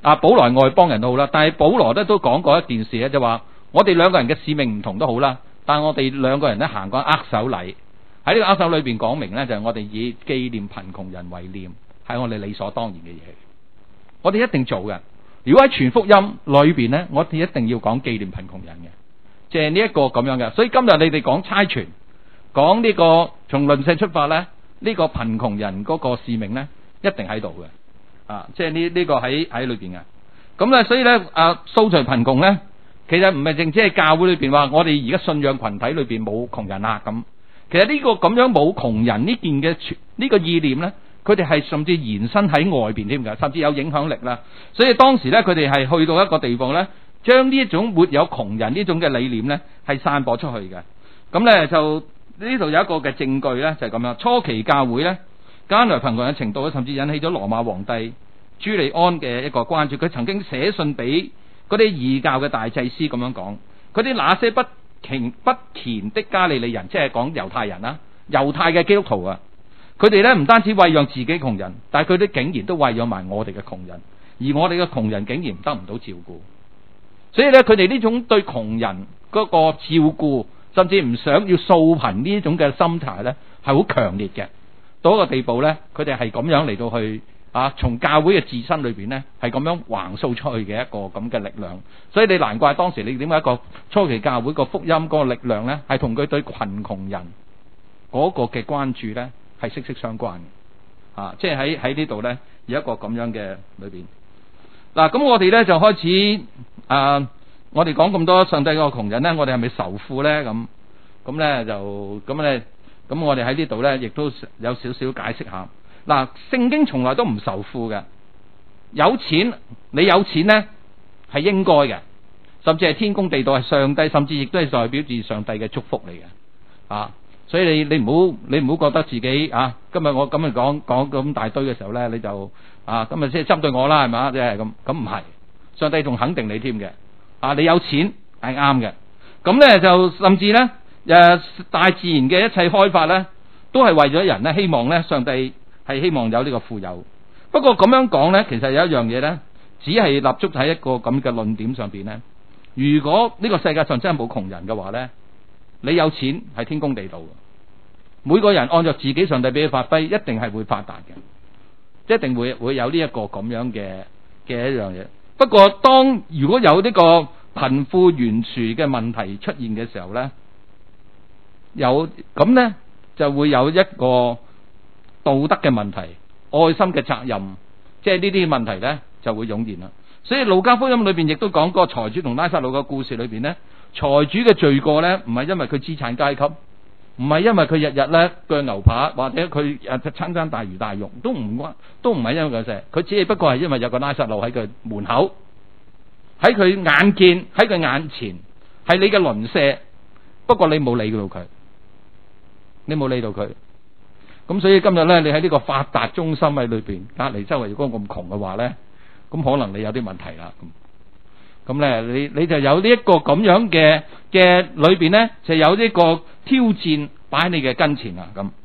啊保羅係外邦人都好啦，但係保羅咧都講過一件事咧，就話我哋兩個人嘅使命唔同都好啦，但係我哋兩個人咧行過握手禮，喺呢個握手裏邊講明咧，就係我哋以紀念貧窮人為念，係我哋理所當然嘅嘢，我哋一定做嘅。如果喺全福音裏邊咧，我哋一定要講紀念貧窮人嘅，即係呢一個咁樣嘅。所以今日你哋講差傳，講呢個從鄰舍出發咧，呢個貧窮人嗰個使命咧，一定喺度嘅，啊，即係呢呢個喺喺裏邊嘅。咁咧，所以咧，啊，掃除貧窮咧，其實唔係淨止係教會裏邊話，我哋而家信仰群體裏邊冇窮人啊咁。其實呢個咁樣冇窮人呢件嘅呢個意念咧，佢哋係甚至延伸喺外邊添㗎，甚至有影響力啦。所以當時咧，佢哋係去到一個地方咧，將呢一種沒有窮人呢種嘅理念咧，係散播出去嘅。咁咧就呢度有一個嘅證據咧，就係咁樣。初期教會咧，艱難貧窮嘅程度咧，甚至引起咗羅馬皇帝朱利安嘅一個關注。佢曾經寫信俾嗰啲異教嘅大祭司咁樣講，佢啲那些不虔不虔的加利利人，即係講猶太人啦，猶太嘅基督徒啊，佢哋咧唔單止餵養自己窮人，但係佢哋竟然都餵養埋我哋嘅窮人，而我哋嘅窮人竟然得唔到照顧。所以咧，佢哋呢種對窮人嗰個照顧，甚至唔想要掃貧呢種嘅心態咧，係好強烈嘅。到一個地步咧，佢哋係咁樣嚟到去啊，從教會嘅自身裏邊咧，係咁樣橫掃出去嘅一個咁嘅力量。所以你難怪當時你點解一個初期教會個福音嗰個力量咧，係同佢對貧窮人嗰個嘅關注咧，係息息相關嘅。啊，即係喺喺呢度咧，有一個咁樣嘅裏邊。嗱，咁我哋咧就開始啊，我哋講咁多上帝個窮人咧，我哋係咪仇富咧？咁咁咧就咁咧。咁我哋喺呢度呢，亦都有少少解釋下。嗱，聖經從來都唔仇富嘅，有錢你有錢呢係應該嘅，甚至係天公地道，係上帝，甚至亦都係代表住上帝嘅祝福嚟嘅。啊，所以你你唔好你唔好覺得自己啊，今日我咁樣講講咁大堆嘅時候呢，你就啊今日即係針對我啦，係嘛？即係咁咁唔係，上帝仲肯定你添嘅。啊，你有錢係啱嘅，咁呢就甚至呢。誒，大自然嘅一切開發呢，都係為咗人呢，希望呢，上帝係希望有呢個富有。不過咁樣講呢，其實有一樣嘢呢，只係立足喺一個咁嘅論點上邊呢。如果呢個世界上真係冇窮人嘅話呢，你有錢係天公地道嘅，每個人按照自己上帝俾佢發揮，一定係會發達嘅，一定會會有呢一個咁樣嘅嘅一樣嘢。不過當如果有呢個貧富懸殊嘅問題出現嘅時候呢，有咁呢，就會有一個道德嘅問題、愛心嘅責任，即係呢啲問題呢就會湧現啦。所以路加福音裏邊亦都講過財主同拉撒路嘅故事裏邊呢，財主嘅罪過呢，唔係因為佢資產階級，唔係因為佢日日呢鋸牛扒，或者佢誒餐餐大魚大肉，都唔關，都唔係因為佢嘅，佢只係不過係因為有個拉撒路喺佢門口，喺佢眼見，喺佢眼前，係你嘅鄰舍，不過你冇理到佢。你冇理到佢，咁所以今日呢，你喺呢個發達中心喺裏邊，隔籬周圍如果咁窮嘅話呢，咁可能你有啲問題啦。咁咁咧，你你就有呢一個咁樣嘅嘅裏邊呢，就有呢個挑戰擺喺你嘅跟前啊。咁，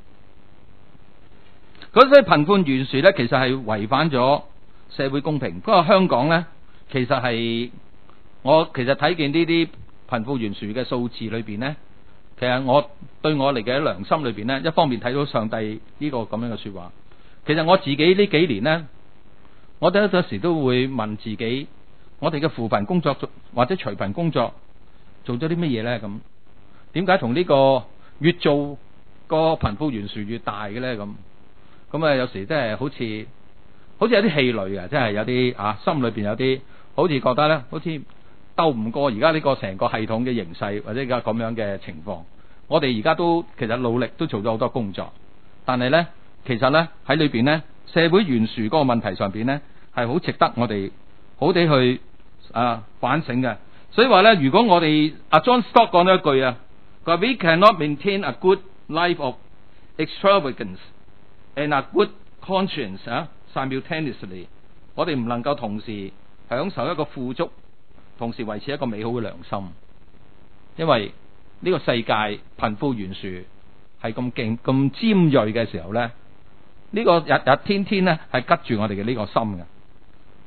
咁所以貧富懸殊呢，其實係違反咗社會公平。不過香港呢，其實係我其實睇見呢啲貧富懸殊嘅數字裏邊呢。其實我對我哋嘅良心裏邊呢，一方面睇到上帝呢個咁樣嘅說話。其實我自己呢幾年呢，我哋有時都會問自己，我哋嘅扶貧工作或者除貧工作做咗啲乜嘢呢？咁點解同呢個越做個貧富懸殊越大嘅呢？咁咁啊，有時真係好似好似有啲氣餒啊，真係有啲啊，心裏邊有啲好似覺得呢，好似鬥唔過而家呢個成個系統嘅形勢，或者而家咁樣嘅情況。我哋而家都其實努力都做咗好多工作，但係呢，其實呢，喺裏邊呢，社會懸殊嗰個問題上邊呢，係好值得我哋好地去啊反省嘅。所以話呢，如果我哋阿 John Stott 講咗一句啊，佢話 We cannot maintain a good life of extravagance and a good conscience 啊 simultaneously， 我哋唔能夠同時享受一個富足，同時維持一個美好嘅良心，因為呢個世界貧富懸殊係咁勁、咁尖銳嘅時候呢，呢、呢個日日天天呢係拮住我哋嘅呢個心嘅。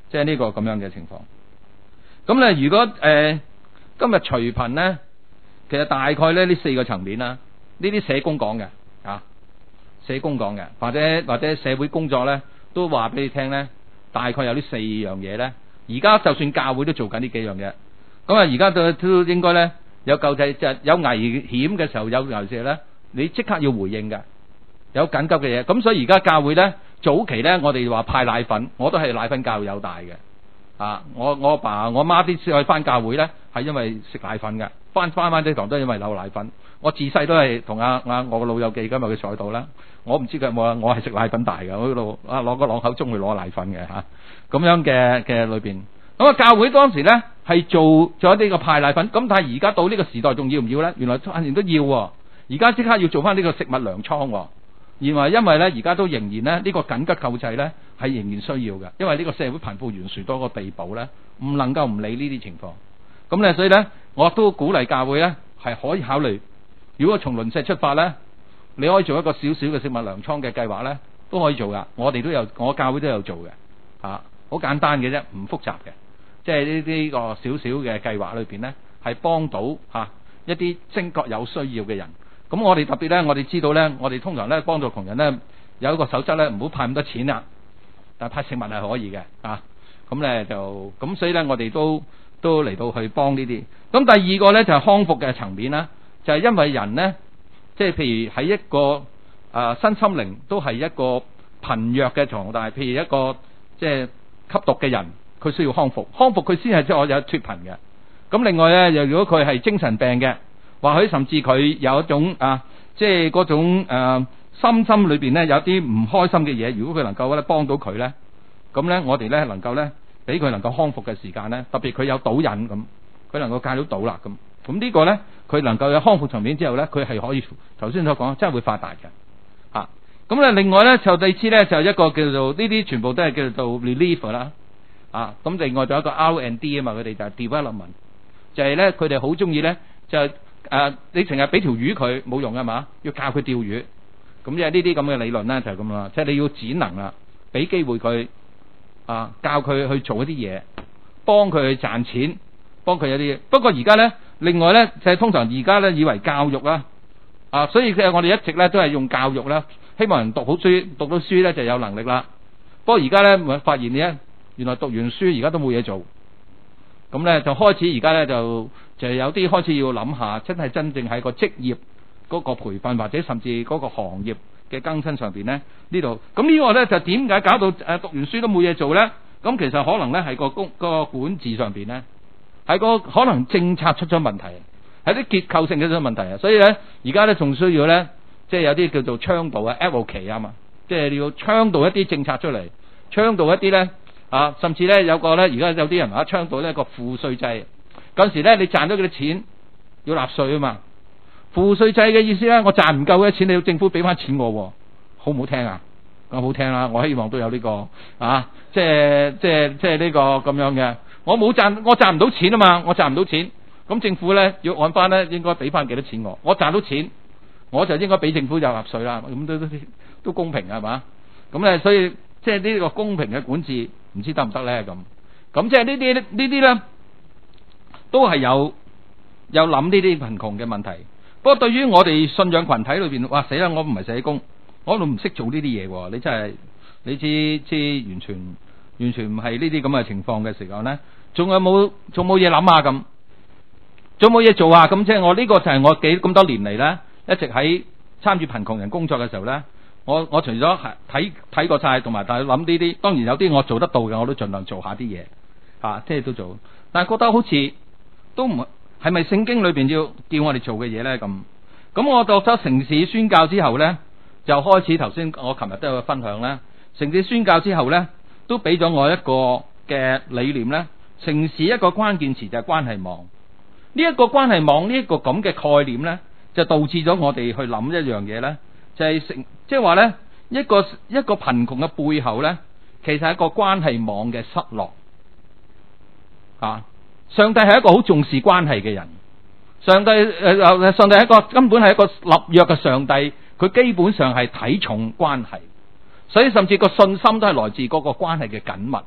即係呢個咁樣嘅情況。咁咧，如果誒、呃、今日除貧咧，其實大概咧呢四個層面啦，呢啲社工講嘅啊，社工講嘅，或者或者社會工作咧，都話俾你聽咧，大概有呢四樣嘢咧。而家就算教會都做緊呢幾樣嘢，咁啊而家都都應該咧有救濟，就係有危險嘅時候有尤其是咧，你即刻要回應嘅，有緊急嘅嘢。咁所以而家教會咧早期咧，我哋話派奶粉，我都係奶粉教育有大嘅。啊！我我阿爸我媽啲去翻教會咧，係因為食奶粉嘅，翻翻翻啲堂都係因為扭奶粉。我自細都係同阿阿我個老友記今日佢坐喺度啦，我唔知佢有冇啊，我係食奶粉大嘅，我嗰度啊攞個朗口中去攞奶粉嘅嚇，咁樣嘅嘅裏邊。咁啊教會當時咧係做做一啲個派奶粉，咁但係而家到呢個時代仲要唔要咧？原來當然都要喎，而家即刻要做翻呢個食物糧倉喎。而話因為咧，而家都仍然咧，呢、這個緊急救濟咧係仍然需要嘅，因為呢個社會貧富懸殊多個地步咧，唔能夠唔理呢啲情況。咁咧，所以咧，我都鼓勵教會咧係可以考慮，如果從鄰舍出發咧，你可以做一個少少嘅食物糧倉嘅計劃咧，都可以做噶。我哋都有，我教會都有做嘅，啊，好簡單嘅啫，唔複雜嘅，即係呢啲個少少嘅計劃裏邊咧，係幫到嚇、啊、一啲精覺有需要嘅人。咁我哋特別咧，我哋知道咧，我哋通常咧幫助窮人咧有一個守則咧，唔好派咁多錢啦，但係派食物係可以嘅啊。咁咧就咁，所以咧我哋都都嚟到去幫呢啲。咁第二個咧就係、是、康復嘅層面啦，就係、是、因為人咧，即係譬如喺一個啊身心靈都係一個貧弱嘅狀態，譬如一個即係吸毒嘅人，佢需要康復，康復佢先係即係我有脫貧嘅。咁另外咧，又如果佢係精神病嘅。或許甚至佢有一種啊，即係嗰種誒、啊、心心裏邊咧有啲唔開心嘅嘢，如果佢能夠咧幫到佢咧，咁咧我哋咧能夠咧俾佢能夠康復嘅時間咧，特別佢有賭癮咁，佢能夠戒到賭啦咁，咁呢個咧佢能夠有康復層面之後咧，佢係可以頭先所講真係會發達嘅啊。咁咧另外咧就第二次咧就一個叫做呢啲全部都係叫做 relief 啦啊。咁另外仲有一個 R and D 啊嘛，佢哋就係 development， 就係咧佢哋好中意咧就係。誒、呃，你成日俾條魚佢冇用㗎嘛？要教佢釣魚，咁即係呢啲咁嘅理論咧就係咁啦。即係你要展能啦，俾機會佢啊，教佢去做一啲嘢，幫佢去賺錢，幫佢有啲嘢。不過而家咧，另外咧就係、是、通常而家咧以為教育啦啊，所以其實我哋一直咧都係用教育啦，希望人讀好書，讀到書咧就有能力啦。不過而家咧發現咧，原來讀完書而家都冇嘢做。咁咧就開始而家咧就就有啲開始要諗下，真係真正喺個職業嗰個培訓或者甚至嗰個行業嘅更新上邊咧呢度。咁呢個咧就點解搞到誒讀完書都冇嘢做咧？咁其實可能咧係個公個管治上邊咧係個可能政策出咗問題，係啲結構性嘅出咗問題啊。所以咧而家咧仲需要咧即係有啲叫做倡導啊 advocate 啊嘛，即係你要倡導一啲政策出嚟，倡導一啲咧。啊，甚至咧有個咧，而家有啲人話倡導呢個賦稅制，嗰陣時咧你賺咗幾多錢要納稅啊嘛。賦稅制嘅意思咧，我賺唔夠嘅錢，你要政府俾翻錢我，好唔好聽啊？咁好聽啦，我希望都有呢個啊，即係即係即係呢個咁樣嘅。我冇賺，我賺唔到錢啊嘛，我賺唔到錢，咁政府咧要按翻咧應該俾翻幾多錢我？我賺到錢，我就應該俾政府有納稅啦，咁都都都公平係嘛？咁咧所以即係呢個公平嘅管治。唔知得唔得咧咁，咁即係呢啲呢啲咧，都係有有諗呢啲貧窮嘅問題。不過對於我哋信仰群體裏邊，哇死啦！我唔係社工，我都唔識做呢啲嘢。你真係你知知完全完全唔係呢啲咁嘅情況嘅時候咧，仲有冇仲冇嘢諗啊？咁仲冇嘢做啊？咁即係我呢個就係我幾咁多年嚟咧，一直喺參與貧窮人工作嘅時候咧。我我除咗睇睇過晒，同埋但係諗呢啲，當然有啲我做得到嘅，我都盡量做下啲嘢，啊，即係都做。但係覺得好似都唔係咪聖經裏邊要叫我哋做嘅嘢咧？咁咁我讀咗城市宣教之後咧，就開始頭先我琴日都有個分享咧。城市宣教之後咧，都俾咗我一個嘅理念咧。城市一個關鍵詞就係關係網。呢一個關係網呢一個咁嘅概念咧，就導致咗我哋去諗一樣嘢咧。就係成，即係話咧，一個一個貧窮嘅背後咧，其實係一個關係網嘅失落啊！上帝係一個好重視關係嘅人，上帝誒、呃，上帝係一個根本係一個立約嘅上帝，佢基本上係睇重關係，所以甚至個信心都係來自嗰個關係嘅緊密。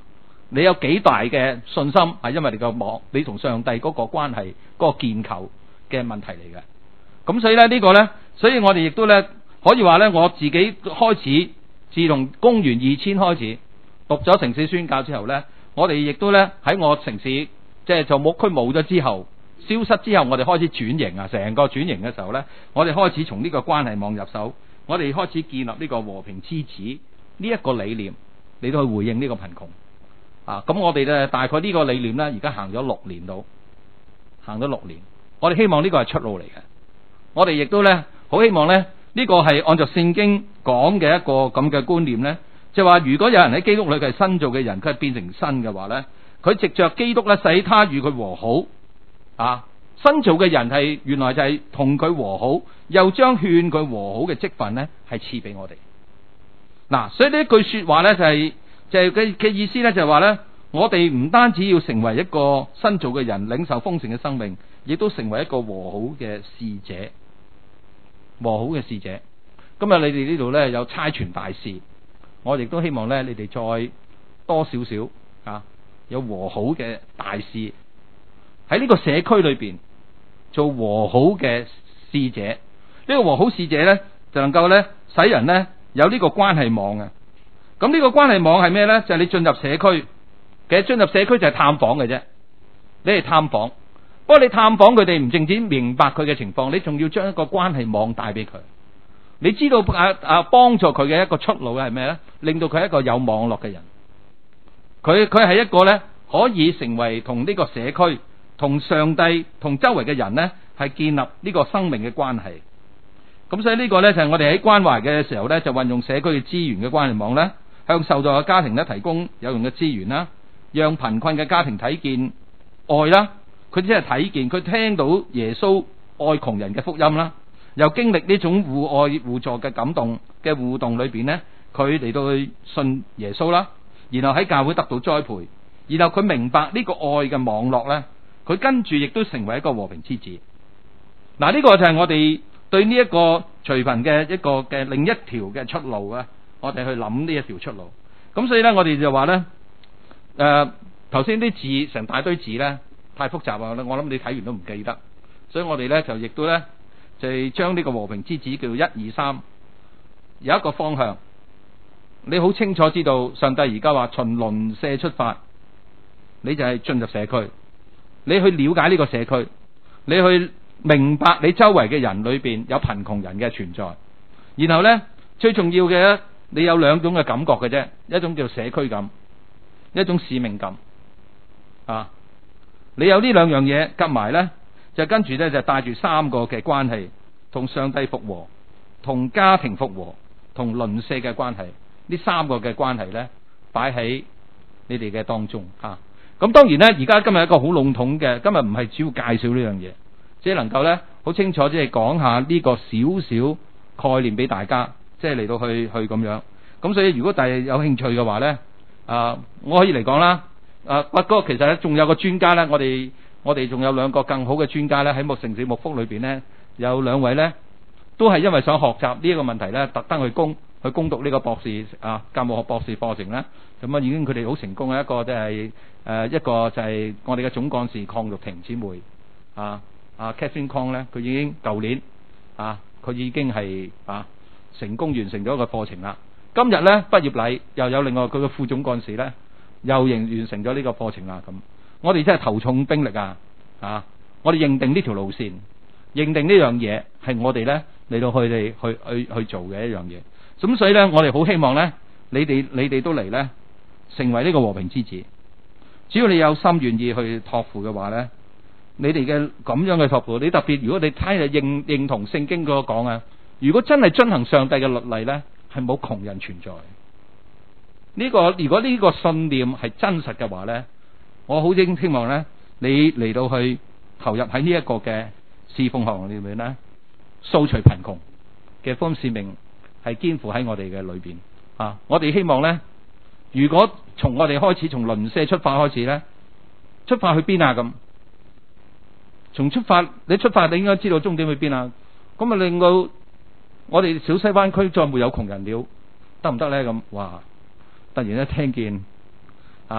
你有幾大嘅信心，係因為你個網，你同上帝嗰個關係嗰個建構嘅問題嚟嘅。咁所以咧呢個呢，所以我哋亦都呢，可以話呢，我自己開始自從公元二千開始讀咗城市宣教之後呢，我哋亦都呢，喺我城市即係就牧區冇咗之後消失之後，我哋開始轉型啊，成個轉型嘅時候呢，我哋開始從呢個關係網入手，我哋開始建立呢個和平之子呢一個理念，嚟到去回應呢個貧窮啊。咁我哋呢，大概呢個理念呢，而家行咗六年到，行咗六年，我哋希望呢個係出路嚟嘅。我哋亦都呢，好希望呢，呢個係按照聖經講嘅一個咁嘅觀念呢，就話如果有人喺基督裏佢係新造嘅人，佢係變成新嘅話呢，佢藉着基督呢，使他與佢和好啊。新造嘅人係原來就係同佢和好，又將勸佢和好嘅職分呢，係賜俾我哋。嗱，所以呢一句說話呢，就係就係嘅嘅意思呢，就係話呢，我哋唔單止要成為一個新造嘅人，領受豐盛嘅生命，亦都成為一個和好嘅使者。和好嘅使者，今日你哋呢度呢，有差傳大使，我亦都希望呢，你哋再多少少啊，有和好嘅大使喺呢個社區裏邊做和好嘅使者。呢、這個和好使者呢，就能夠呢，使人呢有呢個關係網嘅。咁呢個關係網係咩呢？就係、是、你進入社區，其實進入社區就係探訪嘅啫，你係探訪。不過你探訪佢哋唔淨止明白佢嘅情況，你仲要將一個關係網帶俾佢。你知道啊啊，幫助佢嘅一個出路係咩呢？令到佢係一個有網絡嘅人。佢佢係一個呢，可以成為同呢個社區、同上帝、同周圍嘅人呢，係建立呢個生命嘅關係。咁所以呢個呢，就係我哋喺關懷嘅時候呢，就運用社區嘅資源嘅關係網呢，向受助嘅家庭呢提供有用嘅資源啦，讓貧困嘅家庭睇見愛啦。佢只係睇見，佢聽到耶穌愛窮人嘅福音啦，又經歷呢種互愛互助嘅感動嘅互動裏邊呢，佢嚟到去信耶穌啦，然後喺教會得到栽培，然後佢明白呢個愛嘅網絡呢，佢跟住亦都成為一個和平之子。嗱，呢個就係我哋對呢一個隨貧嘅一個嘅另一條嘅出路啊！我哋去諗呢一條出路。咁所以呢，我哋就話呢，誒頭先啲字成大堆字呢，太複雜啊！我諗你睇完都唔記得，所以我哋呢，就亦都呢，就係將呢個和平之子叫做一二三，有一個方向。你好清楚知道上帝而家話從鄰舍出發，你就係進入社區，你去了解呢個社區，你去明白你周圍嘅人裏邊有貧窮人嘅存在，然後呢，最重要嘅呢，你有兩種嘅感覺嘅啫，一種叫社區感，一種使命感啊。你有呢兩樣嘢夾埋呢，就跟住呢，就帶住三個嘅關係，同上帝復和，同家庭復和，同鄰舍嘅關係，呢三個嘅關係呢，擺喺你哋嘅當中啊。咁當然呢，而家今日一個好籠統嘅，今日唔係主要介紹呢樣嘢，只係能夠呢，好清楚，即係講下呢個少少概念俾大家，即係嚟到去去咁樣。咁所以如果大家有興趣嘅話呢，啊，我可以嚟講啦。啊，不過其實咧，仲有個專家咧，我哋我哋仲有兩個更好嘅專家咧，喺牧城市牧福裏邊咧，有兩位咧，都係因為想學習呢一個問題咧，特登去攻去攻讀呢個博士啊教務學博士課程啦。咁啊，已經佢哋好成功嘅一個，即係誒一個就係我哋嘅總幹事鄺玉婷姊妹啊啊 Catherine Kong 咧，佢已經舊年啊，佢已經係啊成功完成咗個課程啦。今日咧畢業禮又有另外佢嘅副總幹事咧。又完完成咗呢個課程啦，咁我哋真係投重兵力啊！啊，我哋認定呢條路線，認定呢樣嘢係我哋呢嚟到佢哋去去去做嘅一樣嘢。咁所以呢，我哋好希望呢，你哋你哋都嚟呢，成為呢個和平之子。只要你有心願意去託付嘅話呢，你哋嘅咁樣嘅託付，你特別如果你睇下認認同聖經嗰個講啊，如果真係遵行上帝嘅律例呢，係冇窮人存在。呢、這個如果呢個信念係真實嘅話呢，我好希望呢，你嚟到去投入喺呢一個嘅侍奉行裏面呢，掃除貧窮嘅福音使命係肩負喺我哋嘅裏邊啊！我哋希望呢，如果從我哋開始，從鄰舍出發開始呢，出發去邊啊？咁從出發，你出發你應該知道終點去邊啊？咁啊令到我哋小西灣區再沒有窮人了，得唔得呢？咁哇！突然間聽見啊，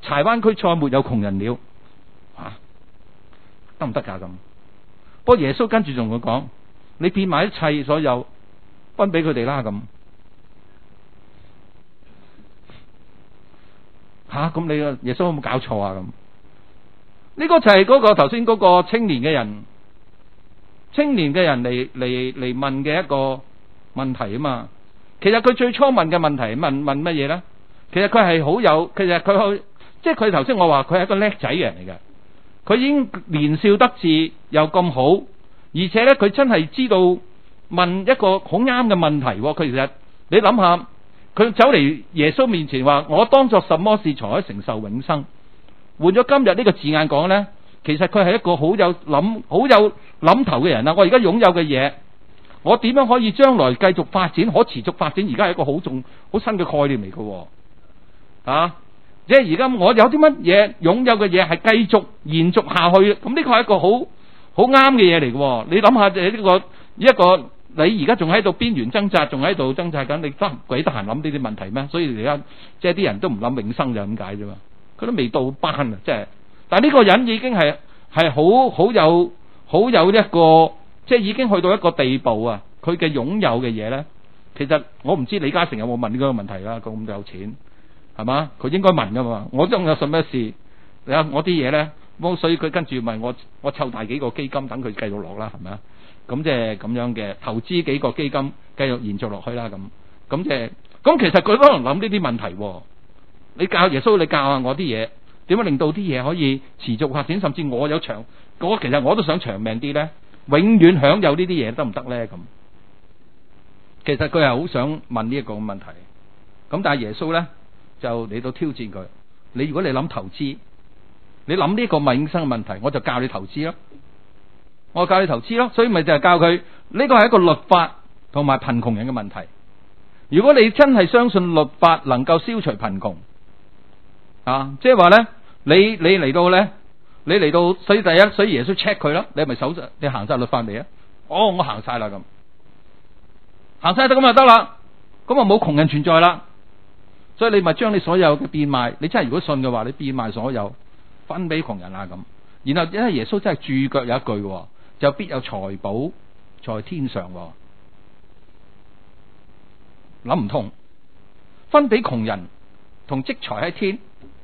柴灣區再沒有窮人了，吓得唔得噶咁？不過耶穌跟住仲會講，你變賣一切所有分俾佢哋啦咁。吓咁你個耶穌有冇搞錯啊咁？呢個就係嗰個頭先嗰個青年嘅人，青年嘅人嚟嚟嚟問嘅一個問題啊嘛。其實佢最初問嘅問題問問乜嘢咧？其實佢係好有，其實佢即係佢頭先我話佢係一個叻仔嘅人嚟嘅。佢已經年少得志又咁好，而且咧佢真係知道問一個好啱嘅問題。佢其實你諗下。佢走嚟耶穌面前話：我當作什麼事才可以承受永生？換咗今日呢個字眼講呢，其實佢係一個好有諗、好有諗頭嘅人啦。我而家擁有嘅嘢，我點樣可以將來繼續發展、可持續發展？而家係一個好重、好新嘅概念嚟嘅。啊，即係而家我有啲乜嘢擁有嘅嘢係繼續延續下去，咁呢個係一個好好啱嘅嘢嚟嘅。你諗下，就係呢個一個。你而家仲喺度邊緣掙扎，仲喺度掙扎緊，你得鬼得閒諗呢啲問題咩？所以而家即係啲人都唔諗永生就咁解啫嘛。佢都未到班啊，即係。但係呢個人已經係係好好有好有一個，即係已經去到一個地步啊。佢嘅擁有嘅嘢咧，其實我唔知李嘉誠有冇問呢個問題啦。佢咁有錢係嘛？佢應該問噶嘛。我仲有什麼事？你睇我啲嘢咧，所以佢跟住問我，我湊大幾個基金等佢繼續落啦，係咪啊？咁即係咁樣嘅投資幾個基金繼續延續落去啦，咁咁即係咁其實佢可能諗呢啲問題。你教耶穌，你教下我啲嘢，點樣令到啲嘢可以持續發展，甚至我有長，我其實我都想長命啲咧，永遠享有呢啲嘢得唔得咧？咁其實佢係好想問呢一個問題。咁但係耶穌咧就嚟到挑戰佢。你如果你諗投資，你諗呢個永生嘅問題，我就教你投資咯。我教你投資咯，所以咪就係教佢呢個係一個律法同埋貧窮人嘅問題。如果你真係相信律法能夠消除貧窮啊，即係話咧，你你嚟到咧，你嚟到，所以第一，所以耶穌 check 佢啦，你係咪守你行晒律法未啊？哦，我行晒啦，咁行晒得咁就得啦，咁啊冇窮人存在啦。所以你咪將你所有嘅變賣，你真係如果信嘅話，你變賣所有分俾窮人啦咁。然後因為耶穌真係注腳有一句。就必有財寶在天上，諗唔通，分俾窮人同積財喺天，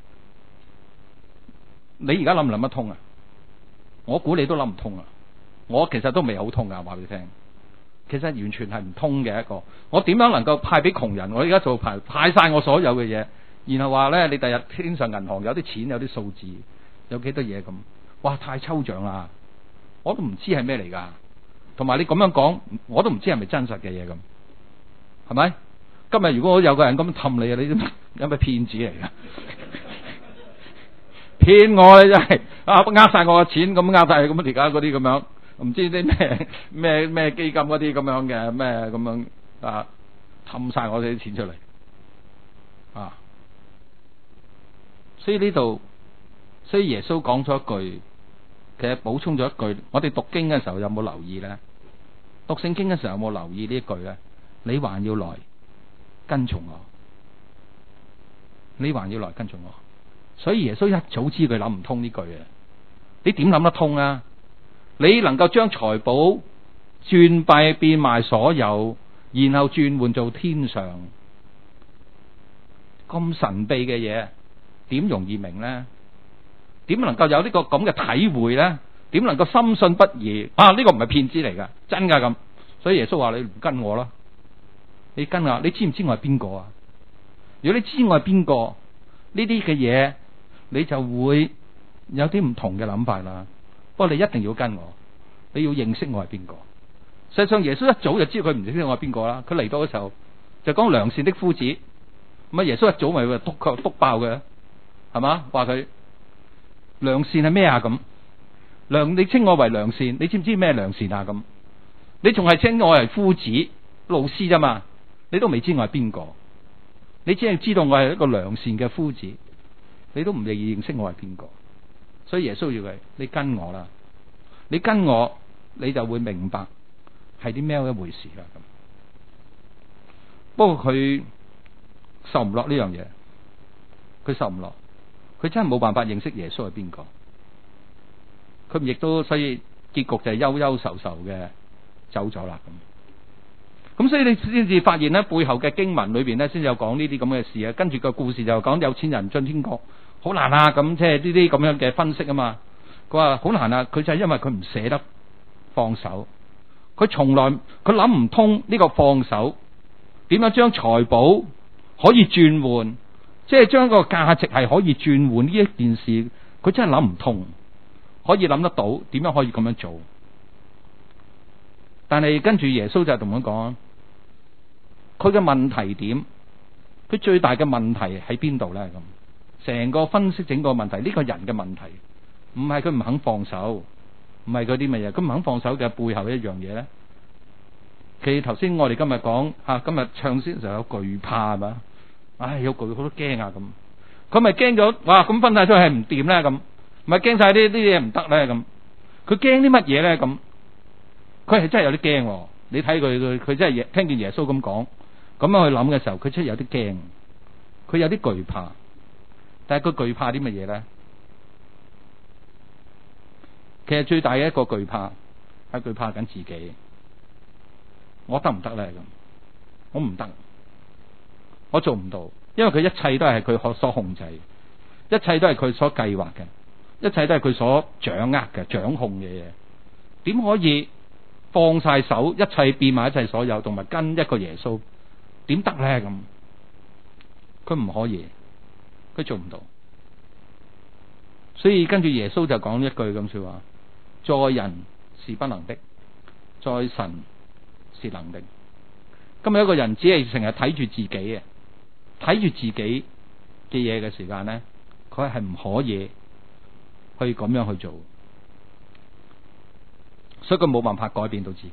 你而家諗唔諗得通啊？我估你都諗唔通啊！我其實都未好通噶，話俾你聽，其實完全係唔通嘅一個。我點樣能夠派俾窮人？我而家做派派晒我所有嘅嘢，然後話咧，你第日天上銀行有啲錢，有啲數字，有幾多嘢咁？哇，太抽象啦！我都唔知係咩嚟噶，同埋你咁樣講，我都唔知係咪真實嘅嘢咁，係咪？今日如果有個人咁氹你啊，你都有咩騙子嚟噶？騙我你真係啊，呃晒我嘅錢咁，呃晒咁而家嗰啲咁樣，唔知啲咩咩咩基金嗰啲咁樣嘅咩咁樣啊，氹晒我哋啲錢出嚟啊！所以呢度，所以耶穌講咗一句。其實補充咗一句，我哋讀經嘅時候有冇留意咧？讀聖經嘅時候有冇留意呢一句咧？你還要來跟從我，你還要來跟從我。所以耶穌一早知佢諗唔通呢句啊！你點諗得通啊？你能夠將財寶轉幣變賣所有，然後轉換做天上咁神秘嘅嘢，點容易明咧？點能夠有呢個咁嘅體會咧？點能夠深信不疑啊？呢、這個唔係騙子嚟噶，真噶咁。所以耶穌話你唔跟我啦，你跟啊？你知唔知我係邊個啊？如果你知我係邊個，呢啲嘅嘢你就會有啲唔同嘅諗法啦。不過你一定要跟我，你要認識我係邊個。實際上耶穌一早就知道佢唔認識我係邊個啦。佢嚟到嘅時候就講良善的夫子，咁啊耶穌一早咪會督佢督爆嘅，係嘛？話佢。良善係咩啊？咁良，你稱我為良善，你知唔知咩良善啊？咁你仲係稱我為夫子老師啫嘛？你都未知我係邊個，你只係知道我係一個良善嘅夫子，你都唔認認識我係邊個。所以耶穌要佢，你跟我啦，你跟我，你就會明白係啲咩一回事啦。咁不過佢受唔落呢樣嘢，佢受唔落。 佢真係冇辦法認識耶穌係邊個。佢亦都所以結局就係憂憂愁愁嘅走咗啦咁。咁所以你先至發現咧，背後嘅經文裏邊咧，先有講呢啲咁嘅事啊。跟住個故事就講有錢人進天國好難啊，咁即係呢啲咁樣嘅分析啊嘛。佢話好難啊，佢就係因為佢唔捨得放手，佢從來佢諗唔通呢個放手點樣將財寶可以轉換，即係將個價值係可以轉換呢一件事，佢真係諗唔通。可以諗得到點樣可以咁樣做，但係跟住耶穌就同佢講，佢嘅問題點？佢最大嘅問題喺邊度咧？咁成個分析整個問題，呢個人嘅問題唔係佢唔肯放手，唔係嗰啲乜嘢，佢唔肯放手嘅背後一樣嘢咧。其實頭先我哋今日講吓，今日唱先就有懼怕係嘛？唉，有懼好多驚啊咁，佢咪驚咗？哇！咁分晒出去係唔掂咧咁。唔係驚晒啲啲嘢唔得咧咁，佢驚啲乜嘢咧咁？佢係真係有啲驚。你睇佢佢佢真係聽見耶穌咁講，咁樣去諗嘅時候，佢真係有啲驚，佢有啲懼怕。但係佢懼怕啲乜嘢咧？其實最大嘅一個懼怕係懼怕緊自己，我得唔得咧咁？我唔得，我做唔到，因為佢一切都係佢所控制，一切都係佢所計劃嘅。一切都係佢所掌握嘅、掌控嘅嘢，點可以放晒手，一切變埋一切所有，同埋跟一個耶穌，點得咧咁？佢唔可以，佢做唔到。所以跟住耶穌就講一句咁說話：在人是不能的，在神是能的。今日一個人只係成日睇住自己嘅，睇住自己嘅嘢嘅時間咧，佢係唔可以去咁樣去做，所以佢冇辦法改變到自己。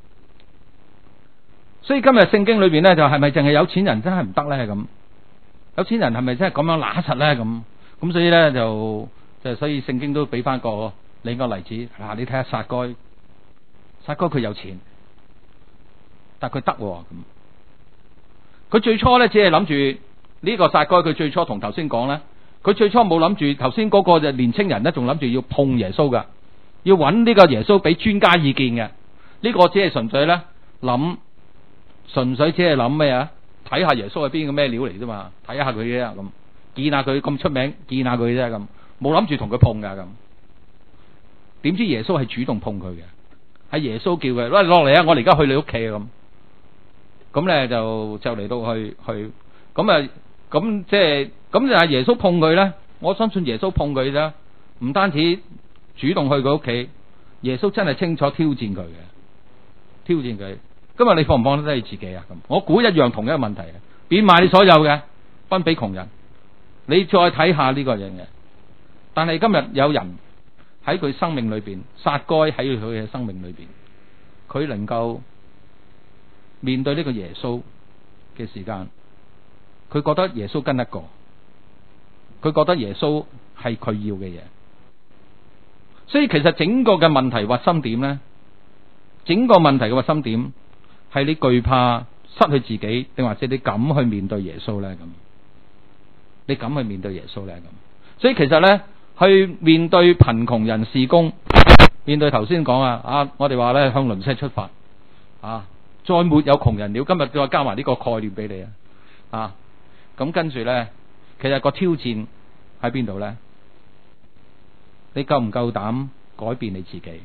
所以今日聖經裏邊咧，就係咪淨係有錢人真係唔得咧咁？有錢人係咪真係咁樣揦實咧咁？咁所以咧就就所以聖經都俾翻個另一個例子。嗱，你睇下撒該，撒該佢有錢，但佢得咁。佢最初咧只係諗住呢個撒該，佢最初同頭先講咧。佢最初冇諗住頭先嗰個就年青人咧，仲諗住要碰耶穌噶，要揾呢個耶穌俾專家意見嘅。呢、這個只係純粹咧諗，純粹只係諗咩啊？睇下耶穌係邊個咩料嚟啫嘛？睇下佢啫咁，見下佢咁出名，見下佢啫咁，冇諗住同佢碰噶咁。點知耶穌係主動碰佢嘅，係耶穌叫佢喂落嚟啊！我哋而家去你屋企啊咁。咁咧就就嚟到去去咁啊。咁即係咁就係耶穌碰佢咧，我相信耶穌碰佢啫，唔單止主動去佢屋企，耶穌真係清楚挑戰佢嘅，挑戰佢。今日你放唔放得低你自己啊？咁我估一樣同一個問題，變賣你所有嘅，分俾窮人。你再睇下呢個樣嘢，但係今日有人喺佢生命裏邊，撒該喺佢嘅生命裏邊，佢能夠面對呢個耶穌嘅時間。佢覺得耶穌跟得過，佢覺得耶穌係佢要嘅嘢，所以其實整個嘅問題核心點咧，整個問題嘅核心點係你懼怕失去自己，定或者你敢去面對耶穌咧咁？你敢去面對耶穌咧咁？所以其實咧，去面對貧窮人事工，面對頭先講啊，啊，我哋話咧向鄰舍出發啊，再沒有窮人了。今日再加埋呢個概念俾你啊，啊！咁跟住咧，其實個挑戰喺邊度咧？你夠唔夠膽改變你自己？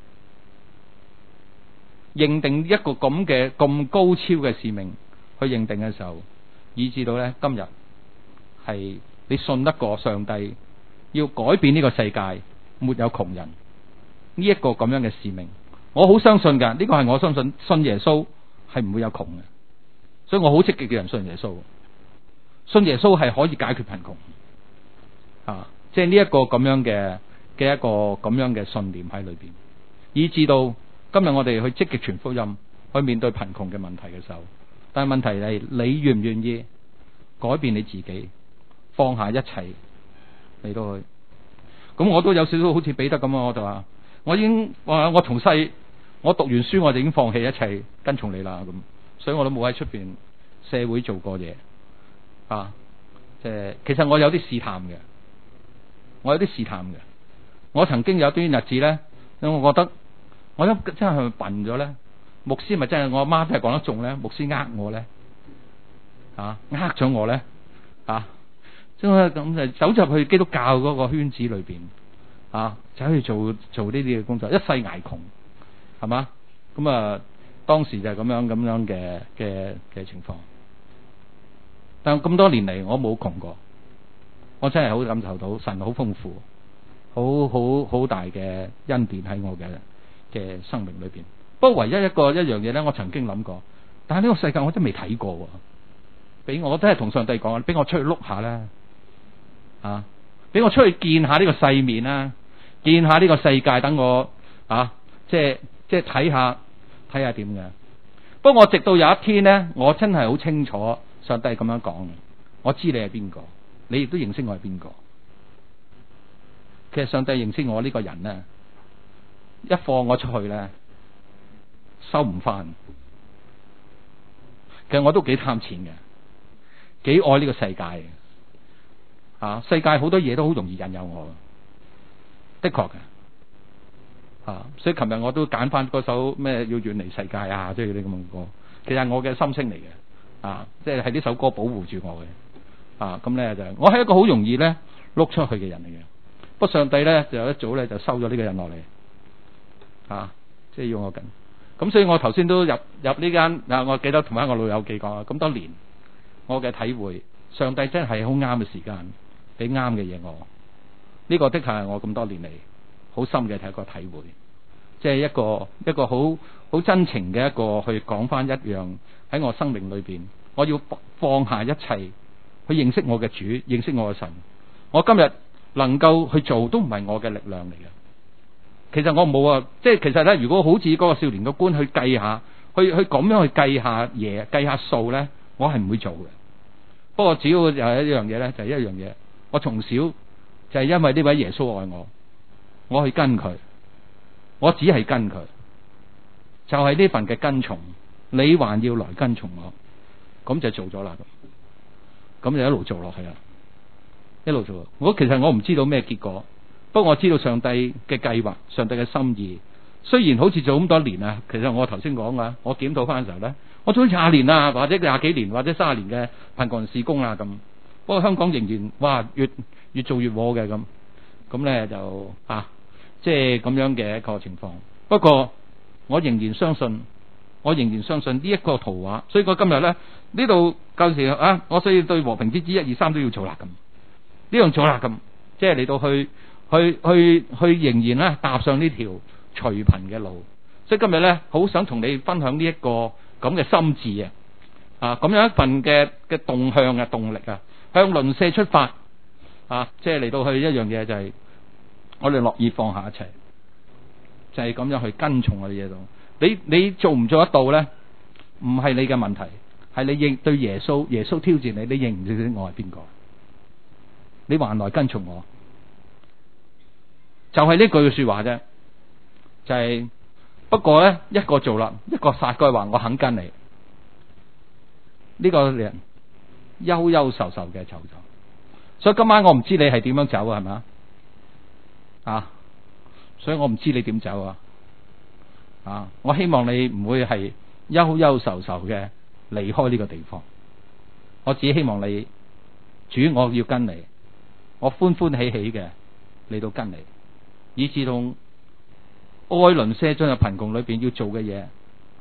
認定一個咁嘅咁高超嘅使命，去認定嘅時候，以至到咧今日係你信得過上帝，要改變呢個世界，沒有窮人呢一個咁樣嘅使命，我好相信噶。呢個係我相信，信耶穌係唔會有窮嘅，所以我好積極嘅人信耶穌。信耶穌係可以解決貧窮啊！即係呢一個咁樣嘅嘅一個咁樣嘅信念喺裏邊，以至到今日我哋去積極傳福音，去面對貧窮嘅問題嘅時候，但係問題係你願唔願意改變你自己，放下一切嚟到去？咁我都有少少好似彼得咁啊！我就話我已經話我從細我讀完書我就已經放棄一切跟從你啦咁，所以我都冇喺出邊社會做過嘢。啊，即係其實我有啲試探嘅， 我有啲試探嘅。我曾經有段日子咧，我覺得我真真係咪笨咗咧？牧師咪真係我阿媽真係講得中咧？牧師呃我咧，啊呃咗我咧，啊即係咁就走入去基督教嗰個圈子裏邊，啊走去做做呢啲嘅工作，一世捱窮，係嘛？咁啊當時就係咁樣咁樣嘅嘅嘅情況。但咁多年嚟我冇窮過，我真係好感受到神好豐富，好好好大嘅恩典喺我嘅嘅生命裏邊。不過唯一一個一樣嘢咧，我曾經諗過，但係呢個世界我真未睇過喎。俾我真係同上帝講，俾我出去碌下啦，啊，俾我出去見下呢個世面啦，見下呢個世界，等我啊，即係即係睇下睇下點嘅。不過我直到有一天咧，我真係好清楚上帝咁樣講，我知你係邊個，你亦都認識我係邊個。其實上帝認識我呢個人咧，一放我出去咧，收唔翻。其實我都幾貪錢嘅，幾愛呢個世界嘅。啊，世界好多嘢都好容易引誘我，的確嘅。啊，所以琴日我都揀翻嗰首咩要遠離世界啊，即係呢咁嘅歌。其實係我嘅心聲嚟嘅，啊，即係係呢首歌保護住我嘅。啊，咁咧就係、我係一個好容易咧碌出去嘅人嚟嘅。不過上帝咧就一早咧就收咗呢個人落嚟，啊，即係要我緊。咁所以我頭先都入入呢間嗱，我記得同翻我老友記講啊，咁多年我嘅體會，上帝真係好啱嘅時間，俾啱嘅嘢我。呢、這個的確係我咁多年嚟好深嘅一個體會，即係一個一個好好真情嘅一個去講翻一樣喺我生命裏邊，我要放下一切去認識我嘅主，認識我嘅神。我今日能夠去做都唔係我嘅力量嚟嘅。其實我冇啊，即係其實咧，如果好似嗰個少年嘅官去計下，去去咁樣去計下嘢，計下數咧，我係唔會做嘅。不過只要有一樣嘢咧，就係、是、一樣嘢，我從小就係因為呢位耶穌愛我，我去跟佢，我只係跟佢，就係、是、呢份嘅跟從。你還要來跟從我，咁就做咗啦。咁就一路做落去啦，一路做。我其實我唔知道咩結果。不過我知道上帝嘅計劃，上帝嘅心意。雖然好似做咁多年啊，其實我頭先講啊，我檢討翻嘅時候咧，我做咗廿年啦，或者廿幾年，或者卅年嘅貧窮人事工啦咁。不過香港仍然哇，越越做越和嘅咁，咁咧就啊，即係咁樣嘅一個情況。不過我仍然相信，我仍然相信呢一個圖畫。所以我今日咧呢度舊時啊，我所以對和平之子一二三都要做啦咁，呢樣做啦咁，即係嚟到去。去去去仍然咧踏上呢條除貧嘅路，所以今日咧好想同你分享呢一個咁嘅心志啊，啊咁樣一份嘅嘅動向嘅動力啊，向鄰舍出發啊，即係嚟到去一樣嘢就係、是、我哋樂意放下一切，就係、是、咁樣去跟從我哋嘢度。你你做唔做得到咧？唔係你嘅問題，係你認對耶穌，耶穌挑戰你，你認唔認我係邊個？你還來跟從我？就係呢句說話啫，就係、是、不過咧一個做啦，一個撒該話我肯跟你，呢、這個人憂憂愁愁嘅走咗。所以今晚我唔知你係點樣走啊，係咪啊？所以我唔知你點走啊。啊，我希望你唔會係憂憂愁愁嘅離開呢個地方。我只希望你，主我要跟你，我歡歡喜喜嘅嚟到跟你。以至同愛鄰舍進入貧窮裏邊要做嘅嘢，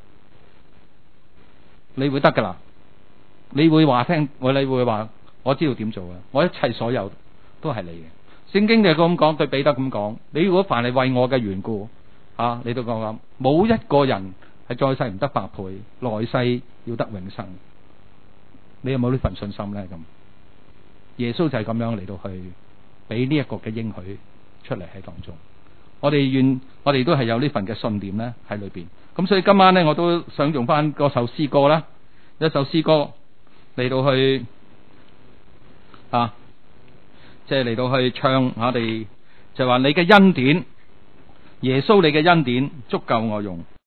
你會得噶啦。你會話聽，我你會話我知道點做嘅。我一切所有都係你嘅。聖經就咁講，對彼得咁講：你如果凡係為我嘅緣故啊，你都講咁，冇一個人係在世唔得百倍，來世要得永生。你有冇呢份信心咧？咁耶穌就係咁樣嚟到去俾呢一個嘅應許出嚟喺當中，我哋願我哋都係有呢份嘅信念咧喺裏邊。咁所以今晚咧，我都想用翻嗰首詩歌啦，一首詩歌嚟到去啊，即係嚟到去唱我哋就話你嘅恩典，耶穌你嘅恩典足夠我用。